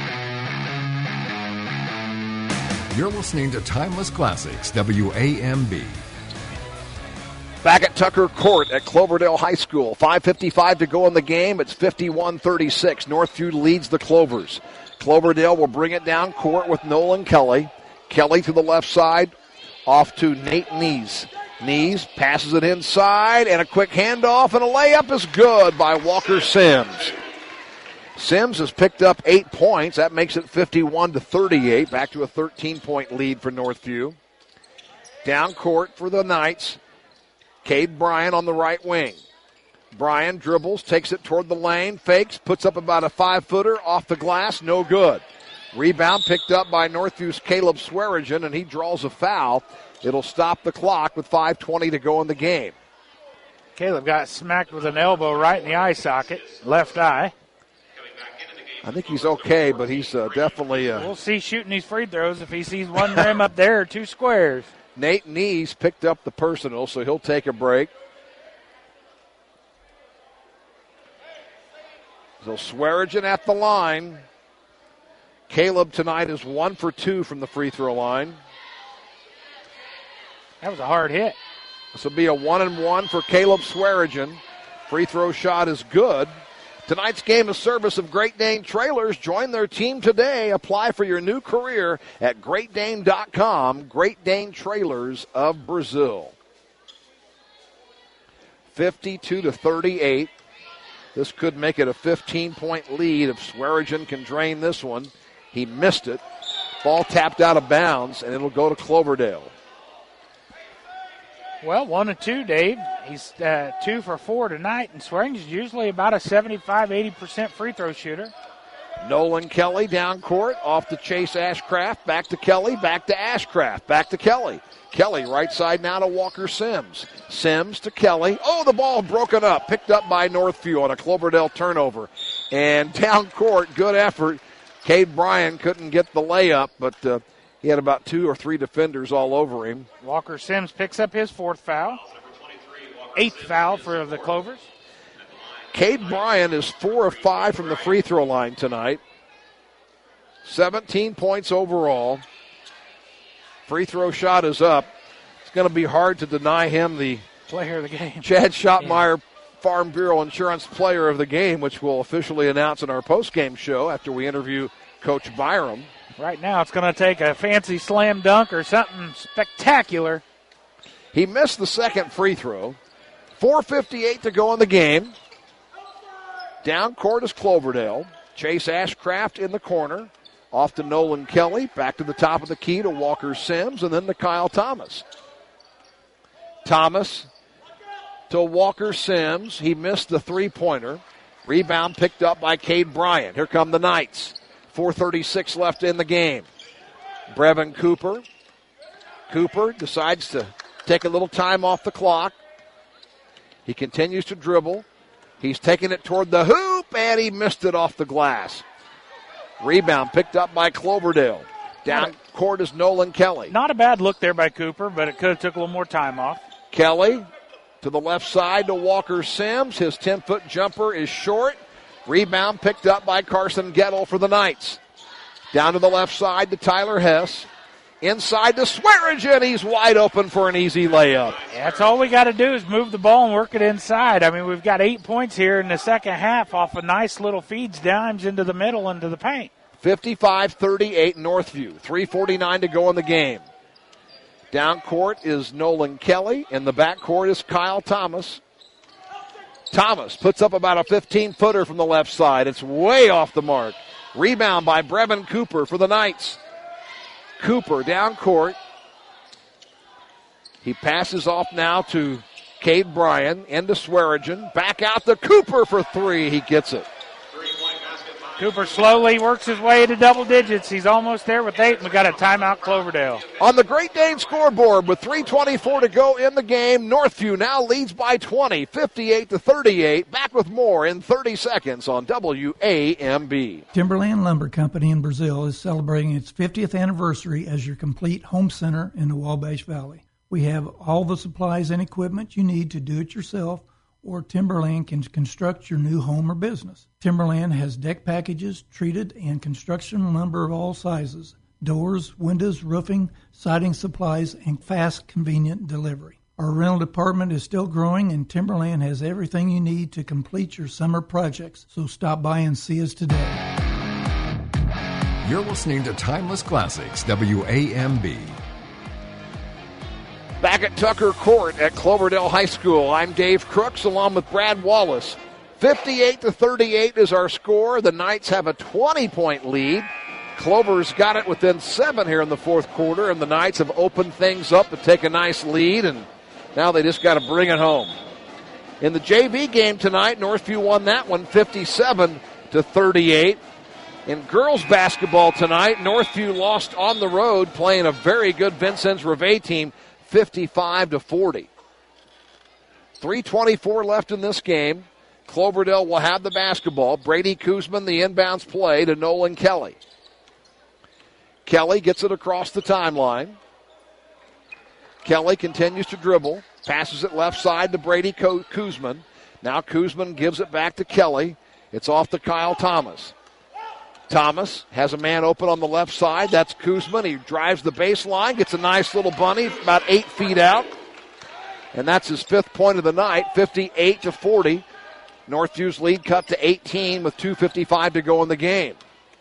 You're listening to Timeless Classics, WAMB. Back at Tucker Court at Cloverdale High School. 5:55 to go in the game. It's 51-36. Northview leads the Clovers. Cloverdale will bring it down court with Nolan Kelly. Kelly to the left side, off to Nate Nees. Nees passes it inside, and a quick handoff, and a layup is good by Walker Sims. Sims has picked up 8 points. That makes it 51-38. Back to a 13-point lead for Northview. Down court for the Knights. Cade Bryan on the right wing. Bryan dribbles, takes it toward the lane, fakes, puts up about a 5-footer off the glass, no good. Rebound picked up by Northview's Caleb Swearingen, and he draws a foul. It'll stop the clock with 5:20 to go in the game. Caleb got smacked with an elbow right in the eye socket, left eye. I think he's okay, but he's definitely... We'll see shooting these free throws if he sees one rim up there or two squares. Nate Nees picked up the personal, so he'll take a break. So Swearingen at the line. Caleb tonight is 1 for 2 from the free throw line. That was a hard hit. This will be a 1-and-1 for Caleb Swearingen. Free throw shot is good. Tonight's game is service of Great Dane Trailers. Join their team today. Apply for your new career at GreatDane.com. Great Dane Trailers of Brazil. 52-38. This could make it a 15-point lead if Swearingen can drain this one. He missed it. Ball tapped out of bounds, and it'll go to Cloverdale. Well, 1 and 2, Dave. He's 2 for 4 tonight, and Swearingen's usually about a 75-80% free throw shooter. Nolan Kelly down court, off to Chase Ashcraft, back to Kelly, back to Ashcraft, back to Kelly. Kelly right side now to Walker Sims. Sims to Kelly. Oh, the ball broken up, picked up by Northview on a Cloverdale turnover. And down court, good effort. Cade Bryan couldn't get the layup, but he had about 2 or 3 defenders all over him. Walker Sims picks up his 4th foul. 8th foul for the Clovers. Cade Bryan is 4 of 5 from the free throw line tonight. 17 points overall. Free throw shot is up. It's going to be hard to deny him the player of the game. Chad Schottmeyer Farm Bureau Insurance Player of the Game, which we'll officially announce in our post-game show after we interview Coach Byram. Right now it's going to take a fancy slam dunk or something spectacular. He missed the second free throw. 4:58 to go in the game. Down court is Cloverdale. Chase Ashcraft in the corner. Off to Nolan Kelly. Back to the top of the key to Walker Sims, and then to Kyle Thomas. Thomas to Walker Sims. He missed the three-pointer. Rebound picked up by Cade Bryant. Here come the Knights. 4:36 left in the game. Brevin Cooper. Cooper decides to take a little time off the clock. He continues to dribble. He's taking it toward the hoop, and he missed it off the glass. Rebound picked up by Cloverdale. Down court is Nolan Kelly. Not a bad look there by Cooper, but it could have took a little more time off. Kelly to the left side to Walker Sims. His 10-foot jumper is short. Rebound picked up by Carson Gettle for the Knights. Down to the left side to Tyler Hess. Inside to Swearinger. He's wide open for an easy layup. Yeah, that's all we got to do is move the ball and work it inside. I mean, we've got 8 points here in the second half off of nice little feeds, dimes into the middle, into the paint. 55-38 Northview. 3:49 to go in the game. Down court is Nolan Kelly. In the back court is Kyle Thomas. Thomas puts up about a 15-footer from the left side. It's way off the mark. Rebound by Brevin Cooper for the Knights. Cooper down court. He passes off now to Cade Bryan. Into Swearinger. Back out to Cooper for three. He gets it. Cooper slowly works his way to double digits. He's almost there with 8, and we got a timeout, Cloverdale. On the Great Dane scoreboard with 3:24 to go in the game, Northview now leads by 20, 58-38. Back with more in 30 seconds on WAMB. Timberland Lumber Company in Brazil is celebrating its 50th anniversary as your complete home center in the Wabash Valley. We have all the supplies and equipment you need to do it yourself, or Timberland can construct your new home or business. Timberland has deck packages, treated and construction lumber of all sizes, doors, windows, roofing, siding supplies, and fast, convenient delivery. Our rental department is still growing, and Timberland has everything you need to complete your summer projects. So stop by and see us today. You're listening to Timeless Classics, WAMB. Back at Tucker Court at Cloverdale High School, I'm Dave Crooks along with Brad Wallace. 58-38 is our score. The Knights have a 20-point lead. Clover's got it within 7 here in the fourth quarter, and the Knights have opened things up to take a nice lead, and now they just got to bring it home. In the JV game tonight, Northview won that one 57-38. In girls basketball tonight, Northview lost on the road playing a very good Vincennes Reveille team, 55-40. 3:24 left in this game. Cloverdale will have the basketball. Brady Kuzman, the inbounds play to Nolan Kelly. Kelly gets it across the timeline. Kelly continues to dribble. Passes it left side to Brady Kuzman. Now Kuzman gives it back to Kelly. It's off to Kyle Thomas. Thomas has a man open on the left side. That's Kuzman. He drives the baseline, gets a nice little bunny, about 8 feet out. And that's his 5th point of the night, 58-40. Northview's lead cut to 18 with 2:55 to go in the game.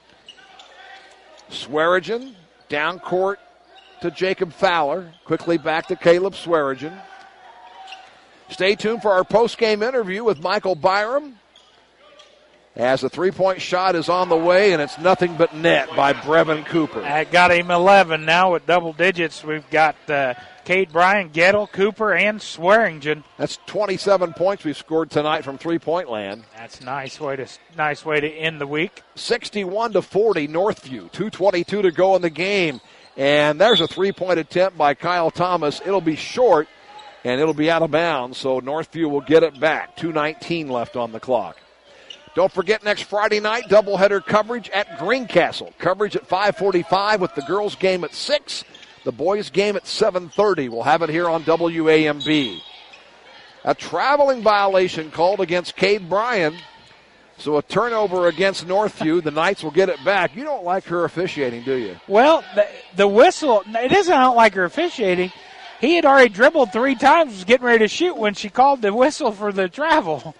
Swearinger down court to Jacob Fowler. Quickly back to Caleb Swearinger. Stay tuned for our post-game interview with Michael Byram, as a 3-point shot is on the way, and it's nothing but net by Brevin Cooper. I got him 11 now with double digits. We've got Cade Bryan, Gettle, Cooper, and Swearinger. That's 27 points we've scored tonight from three-point land. That's a nice way to end the week. 61-40 Northview. 2:22 to go in the game. And there's a 3-point attempt by Kyle Thomas. It'll be short, and it'll be out of bounds, so Northview will get it back. 2:19 left on the clock. Don't forget, next Friday night, doubleheader coverage at Greencastle. Coverage at 5:45 with the girls' game at 6, the boys' game at 7:30. We'll have it here on WAMB. A traveling violation called against Cade Bryan. So a turnover against Northview. The Knights will get it back. You don't like her officiating, do you? Well, the whistle, it isn't I don't like her officiating. He had already dribbled 3 times, was getting ready to shoot when she called the whistle for the travel.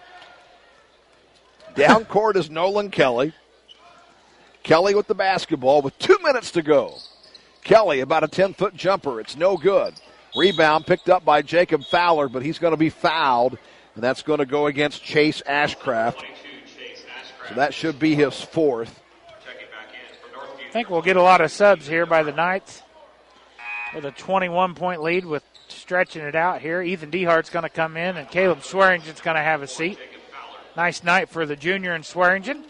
Down court is Nolan Kelly. Kelly with the basketball with 2 minutes to go. Kelly, about a 10-foot jumper. It's no good. Rebound picked up by Jacob Fowler, but he's going to be fouled, and that's going to go against Chase Ashcraft. So that should be his 4th. I think we'll get a lot of subs here by the Knights with a 21-point lead with stretching it out here. Ethan DeHart's going to come in, and Caleb Swearingen's going to have a seat. Nice night for the junior in Swearingen.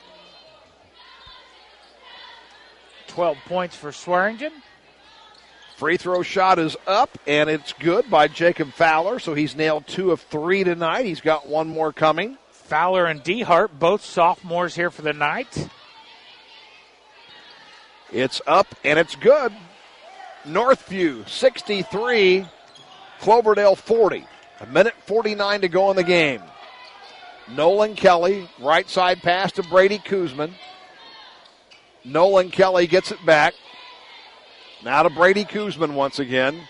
12 points for Swearingen. Free throw shot is up, and it's good by Jacob Fowler, so he's nailed 2 of 3 tonight. He's got 1 more coming. Fowler and DeHart, both sophomores here for the Knights. It's up, and it's good. Northview 63, Cloverdale 40. 1:49 to go in the game. Nolan Kelly, right side pass to Brady Kuzman. Nolan Kelly gets it back. Now to Brady Kuzman once again.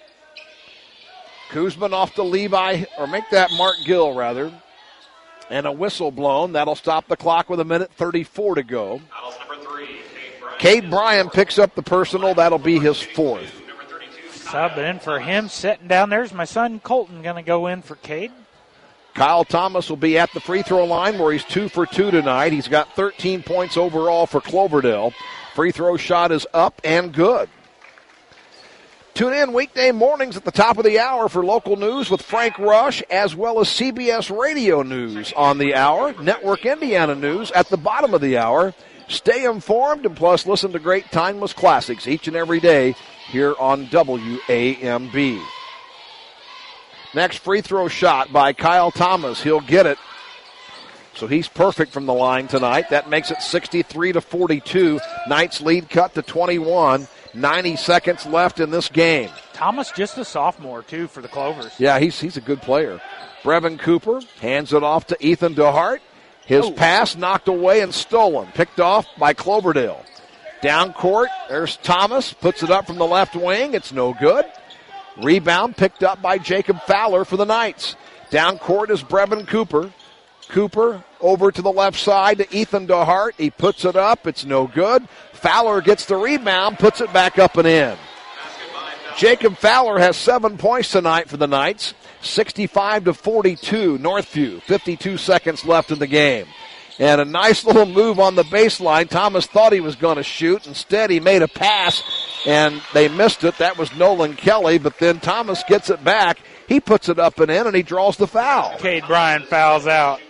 Kuzman off to Levi, or make that Mark Gill rather. And a whistle blown. That'll stop the clock with 1:34 to go. Cade Bryan picks up the personal. That'll be his 4th. Subbing in for him, sitting down. There's my son Colton going to go in for Cade. Kyle Thomas will be at the free throw line where he's 2 for 2 tonight. He's got 13 points overall for Cloverdale. Free throw shot is up and good. Tune in weekday mornings at the top of the hour for local news with Frank Rush, as well as CBS Radio News on the hour, Network Indiana News at the bottom of the hour. Stay informed and plus listen to great timeless classics each and every day here on WAMB. Next free throw shot by Kyle Thomas. He'll get it. So he's perfect from the line tonight. That makes it 63-42. Knights lead cut to 21. 90 seconds left in this game. Thomas just a sophomore, too, for the Clovers. Yeah, he's a good player. Brevin Cooper hands it off to Ethan DeHart. His pass knocked away and stolen. Picked off by Cloverdale. Down court, there's Thomas. Puts it up from the left wing. It's no good. Rebound picked up by Jacob Fowler for the Knights. Down court is Brevin Cooper. Cooper over to the left side to Ethan DeHart. He puts it up. It's no good. Fowler gets the rebound, puts it back up and in. Jacob Fowler has 7 points tonight for the Knights. 65-42, Northview. 52 seconds left in the game. And a nice little move on the baseline. Thomas thought he was going to shoot. Instead, he made a pass, and they missed it. That was Nolan Kelly, but then Thomas gets it back. He puts it up and in, and he draws the foul. Cade Bryan fouls out.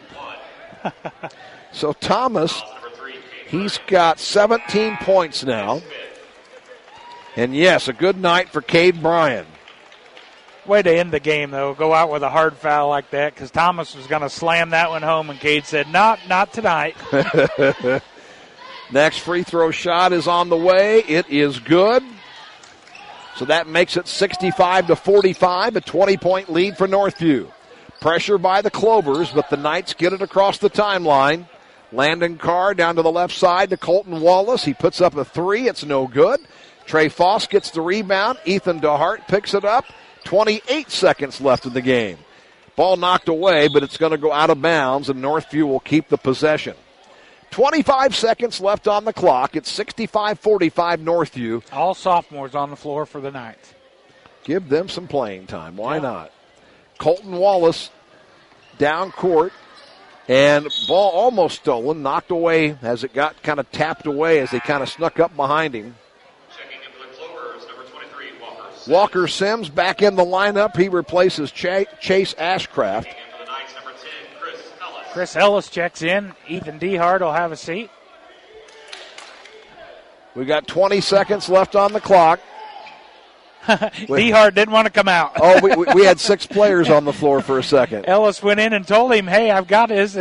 So Thomas, he's got 17 points now. And, yes, a good night for Cade Bryan. Way to end the game, though. Go out with a hard foul like that because Thomas was going to slam that one home, and Cade said, not tonight. Next free throw shot is on the way. It is good. So that makes it 65-45, a 20-point lead for Northview. Pressure by the Clovers, but the Knights get it across the timeline. Landon Carr down to the left side to Colton Wallace. He puts up a 3. It's no good. Trey Foss gets the rebound. Ethan DeHart picks it up. 28 seconds left in the game. Ball knocked away, but it's going to go out of bounds, and Northview will keep the possession. 25 seconds left on the clock. It's 65-45 Northview. All sophomores on the floor for the Knights. Give them some playing time. Why not? Colton Wallace down court, and ball almost stolen, knocked away as it got kind of tapped away as they kind of snuck up behind him. Walker Sims back in the lineup. He replaces Chase Ashcraft. Chris Ellis checks in. Ethan DeHart will have a seat. We got 20 seconds left on the clock. DeHart didn't want to come out. we had 6 players on the floor for a second. Ellis went in and told him, hey, I've got his.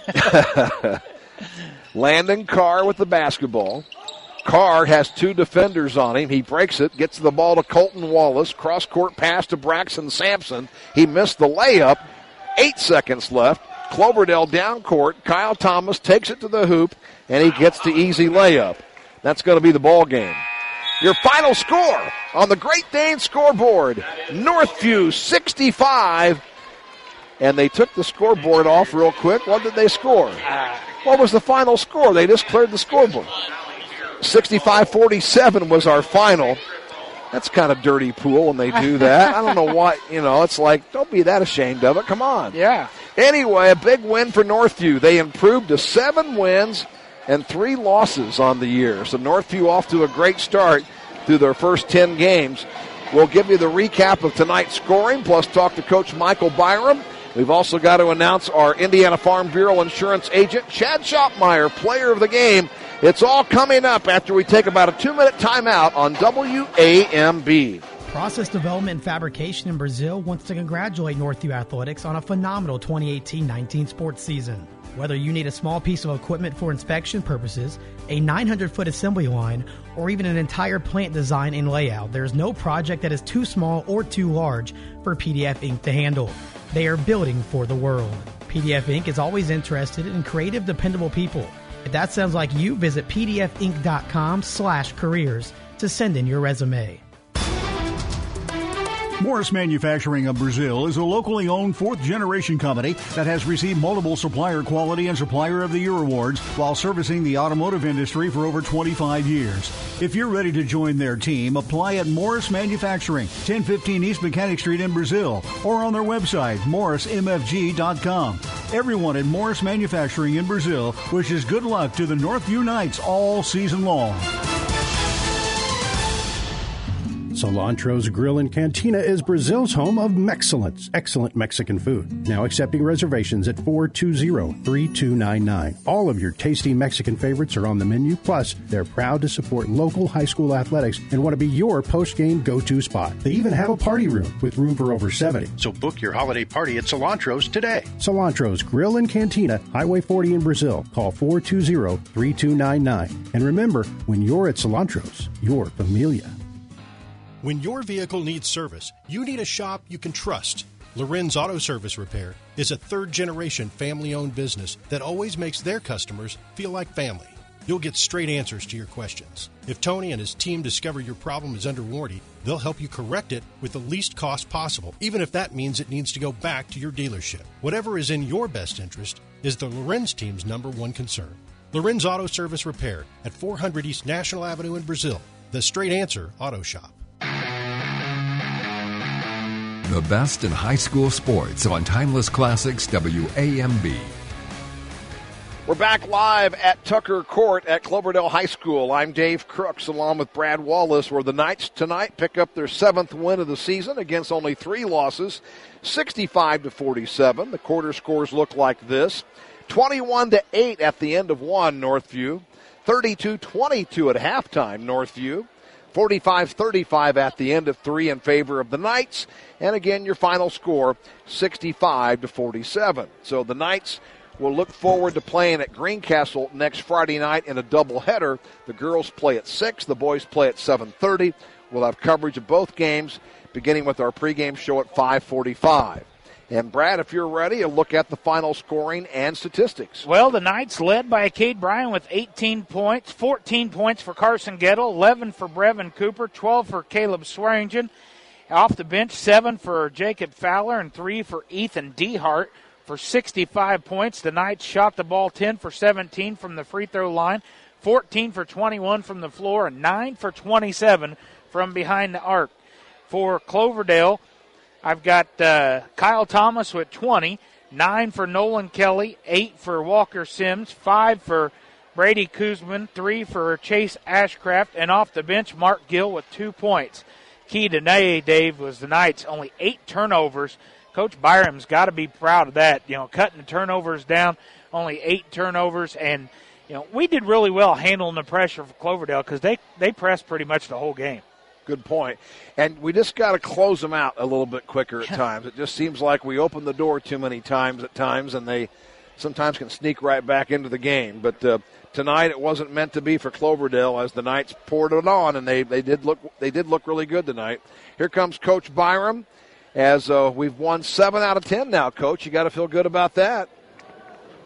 Landon Carr with the basketball. Carr has 2 defenders on him. He breaks it, gets the ball to Colton Wallace. Cross-court pass to Braxton Sampson. He missed the layup. 8 seconds left. Cloverdale down court. Kyle Thomas takes it to the hoop, and he gets the easy layup. That's going to be the ball game. Your final score on the Great Dane scoreboard, Northview 65. And they took the scoreboard off real quick. What did they score? What was the final score? They just cleared the scoreboard. 65-47 was our final. That's kind of dirty pool when they do that. I don't know why, it's like, don't be that ashamed of it. Come on. Yeah. Anyway, a big win for Northview. They improved to 7 wins and 3 losses on the year. So Northview off to a great start through their first 10 games. We'll give you the recap of tonight's scoring, plus talk to Coach Michael Byram. We've also got to announce our Indiana Farm Bureau insurance agent, Chad Schopmeyer, player of the game. It's all coming up after we take about a 2-minute timeout on WAMB. Process Development and Fabrication in Brazil wants to congratulate Northview Athletics on a phenomenal 2018-19 sports season. Whether you need a small piece of equipment for inspection purposes, a 900-foot assembly line, or even an entire plant design and layout, there's no project that is too small or too large for PDF Inc. to handle. They are building for the world. PDF Inc. is always interested in creative, dependable people. If that sounds like you, visit pdfinc.com/careers to send in your resume. Morris Manufacturing of Brazil is a locally owned 4th-generation company that has received multiple Supplier Quality and Supplier of the Year awards while servicing the automotive industry for over 25 years. If you're ready to join their team, apply at Morris Manufacturing, 1015 East Mechanic Street in Brazil, or on their website, morrismfg.com. Everyone at Morris Manufacturing in Brazil wishes good luck to the Northview Knights all season long. Cilantro's Grill and Cantina is Brazil's home of Mexcellence, excellent Mexican food. Now accepting reservations at 420-3299. All of your tasty Mexican favorites are on the menu, plus they're proud to support local high school athletics and want to be your post-game go-to spot. They even have a party room with room for over 70. So book your holiday party at Cilantro's today. Cilantro's Grill and Cantina, Highway 40 in Brazil. Call 420-3299. And remember, when you're at Cilantro's, you're familia. When your vehicle needs service, you need a shop you can trust. Lorenz Auto Service Repair is a 3rd-generation family-owned business that always makes their customers feel like family. You'll get straight answers to your questions. If Tony and his team discover your problem is under warranty, they'll help you correct it with the least cost possible, even if that means it needs to go back to your dealership. Whatever is in your best interest is the Lorenz team's #1 concern. Lorenz Auto Service Repair at 400 East National Avenue in Brazil. The Straight Answer Auto Shop. The best in high school sports on Timeless Classics WAMB. We're back live at Tucker Court at Cloverdale High School. I'm Dave Crooks along with Brad Wallace, where the Knights tonight pick up their 7th win of the season against only 3 losses, 65-47. The quarter scores look like this. 21-8 at the end of 1, Northview. 32-22 at halftime, Northview. 45-35 at the end of 3 in favor of the Knights. And again, your final score, 65-47. So the Knights will look forward to playing at Greencastle next Friday night in a doubleheader. The girls play at 6, the boys play at 7:30. We'll have coverage of both games, beginning with our pregame show at 5:45. And, Brad, if you're ready, a look at the final scoring and statistics. Well, the Knights led by Cade Bryan with 18 points, 14 points for Carson Gettle, 11 for Brevin Cooper, 12 for Caleb Swearingen. Off the bench, 7 for Jacob Fowler and 3 for Ethan Dehart for 65 points. The Knights shot the ball 10 for 17 from the free throw line, 14 for 21 from the floor, and 9 for 27 from behind the arc. For Cloverdale, I've got Kyle Thomas with 20, 9 for Nolan Kelly, 8 for Walker Sims, 5 for Brady Kuzman, 3 for Chase Ashcraft, and off the bench, Mark Gill with 2 points. Key today, Dave, was the Knights, only 8 turnovers. Coach Byram's got to be proud of that, cutting the turnovers down, only 8 turnovers, and we did really well handling the pressure for Cloverdale because they pressed pretty much the whole game. Good point. And we just got to close them out a little bit quicker at times. It just seems like we open the door too many times at times, and they sometimes can sneak right back into the game. But tonight it wasn't meant to be for Cloverdale as the Knights poured it on, and they did look really good tonight. Here comes Coach Byram as we've won 7 out of 10 now, Coach. You got to feel good about that.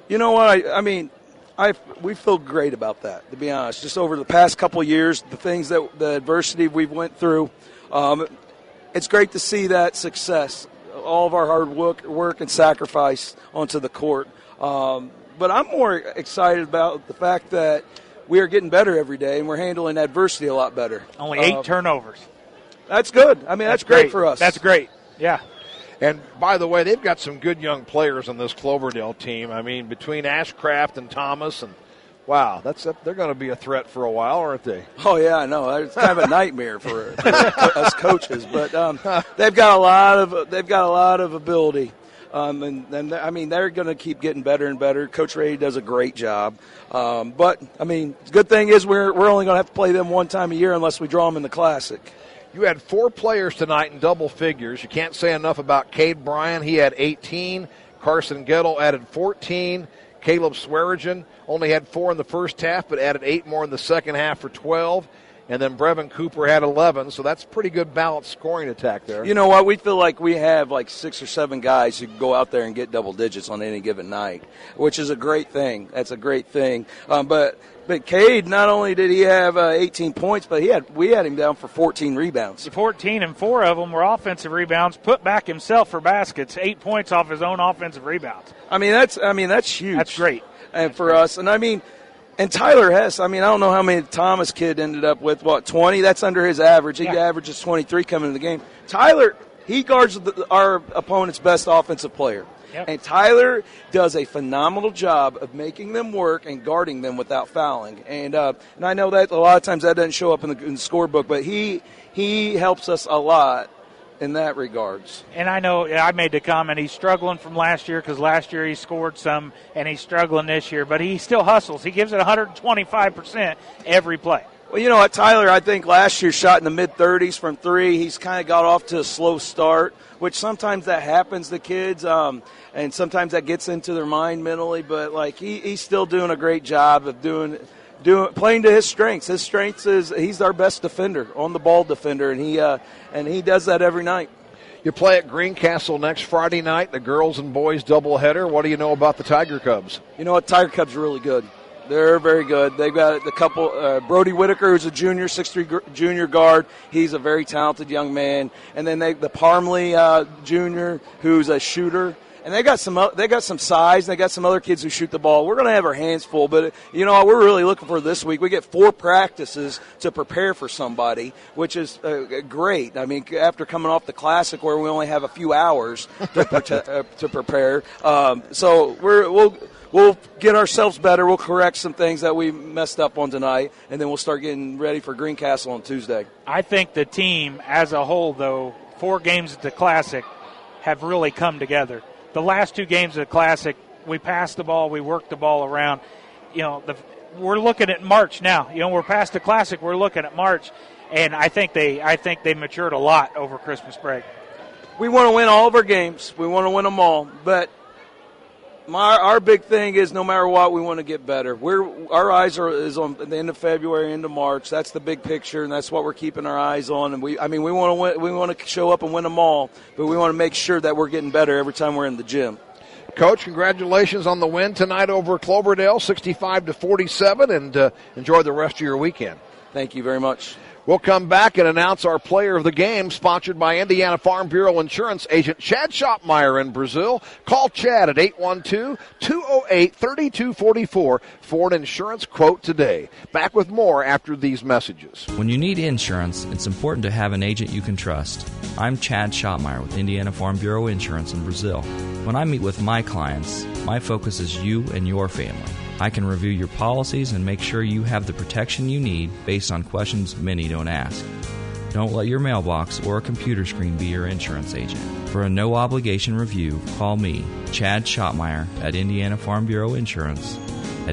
You know what? We feel great about that, to be honest. Just over the past couple of years, the adversity we've went through, it's great to see that success, all of our hard work and sacrifice onto the court. But I'm more excited about the fact that we are getting better every day and we're handling adversity a lot better. Only 8 turnovers. That's good. That's great for us. That's great. Yeah. And, by the way, they've got some good young players on this Cloverdale team. Between Ashcraft and Thomas, and, wow, they're going to be a threat for a while, aren't they? Oh, yeah, I know. It's kind of a nightmare for us coaches. But they've got a lot of ability. They're going to keep getting better and better. Coach Ray does a great job. But the good thing is we're only going to have to play them one time a year unless we draw them in the Classic. You had 4 players tonight in double figures. You can't say enough about Cade Bryan. He had 18. Carson Gettle added 14. Caleb Swearigan only had 4 in the first half, but added 8 more in the second half for 12. And then Brevin Cooper had 11, so that's pretty good balanced scoring attack there. You know what? We feel like we have 6 or 7 guys who can go out there and get double digits on any given night, which is a great thing. That's a great thing. But Cade, not only did he have 18 points, but we had him down for 14 rebounds. 14, and 4 of them were offensive rebounds. Put back himself for baskets. 8 points off his own offensive rebounds. That's huge. That's great. And for us, and Tyler Hess, I don't know how many Thomas kid ended up with, 20? That's under his average. He averages 23 coming into the game. Tyler, he guards our opponent's best offensive player. Yep. And Tyler does a phenomenal job of making them work and guarding them without fouling. And I know that a lot of times that doesn't show up in the scorebook, but he helps us a lot in that regards. And I know I made the comment he's struggling from last year because last year he scored some, and he's struggling this year, but he still hustles. He gives it 125% every play. Well, you know what, Tyler, I think last year shot in the mid-30s from 3. He's kind of got off to a slow start, which sometimes that happens to kids, and sometimes that gets into their mind mentally, but he's still doing a great job of playing to his strengths. His strengths is he's our best defender, on the ball defender, and he does that every night. You play at Greencastle next Friday night, the girls and boys doubleheader. What do you know about the Tiger Cubs? You know what, Tiger Cubs are really good. They're very good. They've got a couple. Brody Whitaker, who's a junior, 6'3" junior guard. He's a very talented young man. And then the Parmley junior, who's a shooter. And they got some size. They got some other kids who shoot the ball. We're going to have our hands full. But you know what we're really looking for this week? We get 4 practices to prepare for somebody, which is great. After coming off the Classic where we only have a few hours to prepare, so We'll get ourselves better. We'll correct some things that we messed up on tonight, and then we'll start getting ready for Greencastle on Tuesday. I think the team as a whole, though, 4 games at the Classic have really come together. The last 2 games of the Classic, we passed the ball, we worked the ball around. We're looking at March now. We're past the Classic, we're looking at March, and I think they matured a lot over Christmas break. We want to win all of our games. We want to win them all, but our big thing is no matter what, we want to get better. Our eyes is on the end of February, into March. That's the big picture, and that's what we're keeping our eyes on. And we want to win, we want to show up and win them all, but we want to make sure that we're getting better every time we're in the gym. Coach, congratulations on the win tonight over Cloverdale, 65-47, and enjoy the rest of your weekend. Thank you very much. We'll come back and announce our player of the game, sponsored by Indiana Farm Bureau Insurance Agent Chad Schottmeyer in Brazil. Call Chad at 812-208-3244 for an insurance quote today. Back with more after these messages. When you need insurance, it's important to have an agent you can trust. I'm Chad Schottmeyer with Indiana Farm Bureau Insurance in Brazil. When I meet with my clients, my focus is you and your family. I can review your policies and make sure you have the protection you need based on questions many don't ask. Don't let your mailbox or a computer screen be your insurance agent. For a no-obligation review, call me, Chad Schottmeyer, at Indiana Farm Bureau Insurance at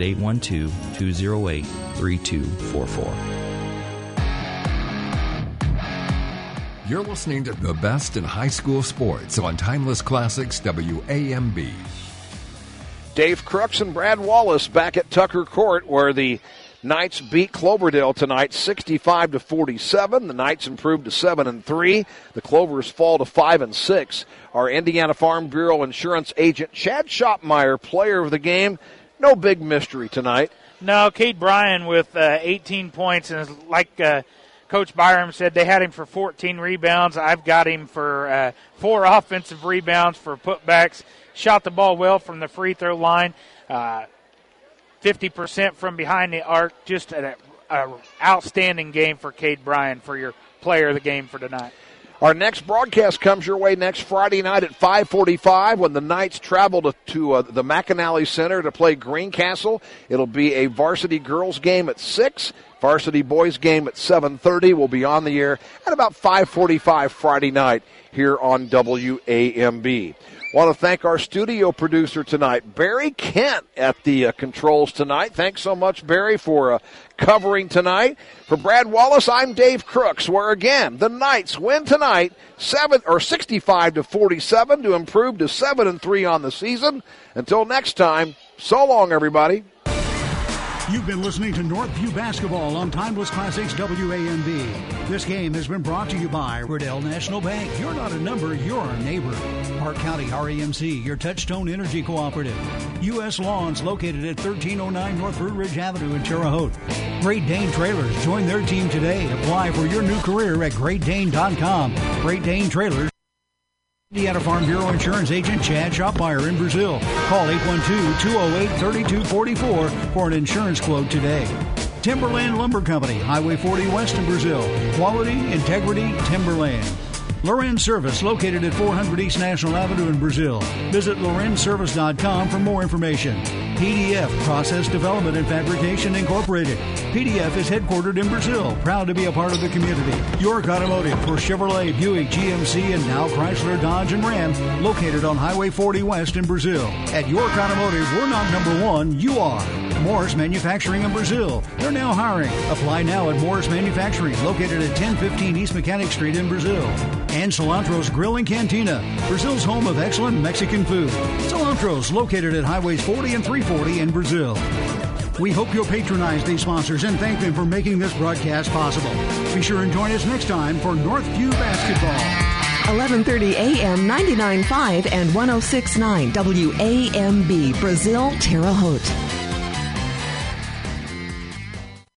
812-208-3244. You're listening to the best in high school sports on Timeless Classics WAMB. Dave Crooks and Brad Wallace back at Tucker Court, where the Knights beat Cloverdale tonight 65-47. The Knights improved to 7-3. The Clovers fall to 5-6. Our Indiana Farm Bureau insurance agent Chad Schottmeyer, player of the game. No big mystery tonight. No, Cade Bryan with 18 points, and like Coach Byram said, they had him for 14 rebounds. I've got him for 4 offensive rebounds for putbacks. Shot the ball well from the free throw line. 50% from behind the arc. Just an outstanding game for Cade Bryan for your player of the game for tonight. Our next broadcast comes your way next Friday night at 5:45 when the Knights travel to the McAnally Center to play Greencastle. It'll be a varsity girls game at 6, varsity boys game at 7:30. We'll be on the air at about 5:45 Friday night here on WAMB. Want to thank our studio producer tonight, Barry Kent, at the controls tonight. Thanks so much, Barry, for covering tonight. For Brad Wallace, I'm Dave Crooks, where again the Knights win tonight 65-47 to improve to 7-3 on the season. Until next time, so long, everybody. You've been listening to Northview Basketball on Timeless Classics WAMB. This game has been brought to you by Riddell National Bank. You're not a number, you're a neighbor. Park County REMC, your Touchstone Energy Cooperative. U.S. Lawns, located at 1309 North Fruit Ridge Avenue in Terre Haute. Great Dane Trailers, join their team today. Apply for your new career at GreatDane.com. Great Dane Trailers. Indiana Farm Bureau Insurance Agent Chad Schottmeyer in Brazil. Call 812-208-3244 for an insurance quote today. Timberland Lumber Company, Highway 40 West in Brazil. Quality, integrity, Timberland. Lorenz Service, located at 400 East National Avenue in Brazil. Visit lorenzservice.com for more information. PDF, Process Development and Fabrication Incorporated. PDF is headquartered in Brazil, proud to be a part of the community. York Automotive for Chevrolet, Buick, GMC, and now Chrysler, Dodge, and Ram, located on Highway 40 West in Brazil. At York Automotive, we're not number one, you are. Morris Manufacturing in Brazil. They're now hiring. Apply now at Morris Manufacturing, located at 1015 East Mechanic Street in Brazil. And Cilantro's Grill and Cantina, Brazil's home of excellent Mexican food. Cilantro's, located at Highways 40 and 340 in Brazil. We hope you'll patronize these sponsors and thank them for making this broadcast possible. Be sure and join us next time for Northview Basketball. 11:30 a.m. 99.5 and 106.9 WAMB, Brazil, Terre Haute.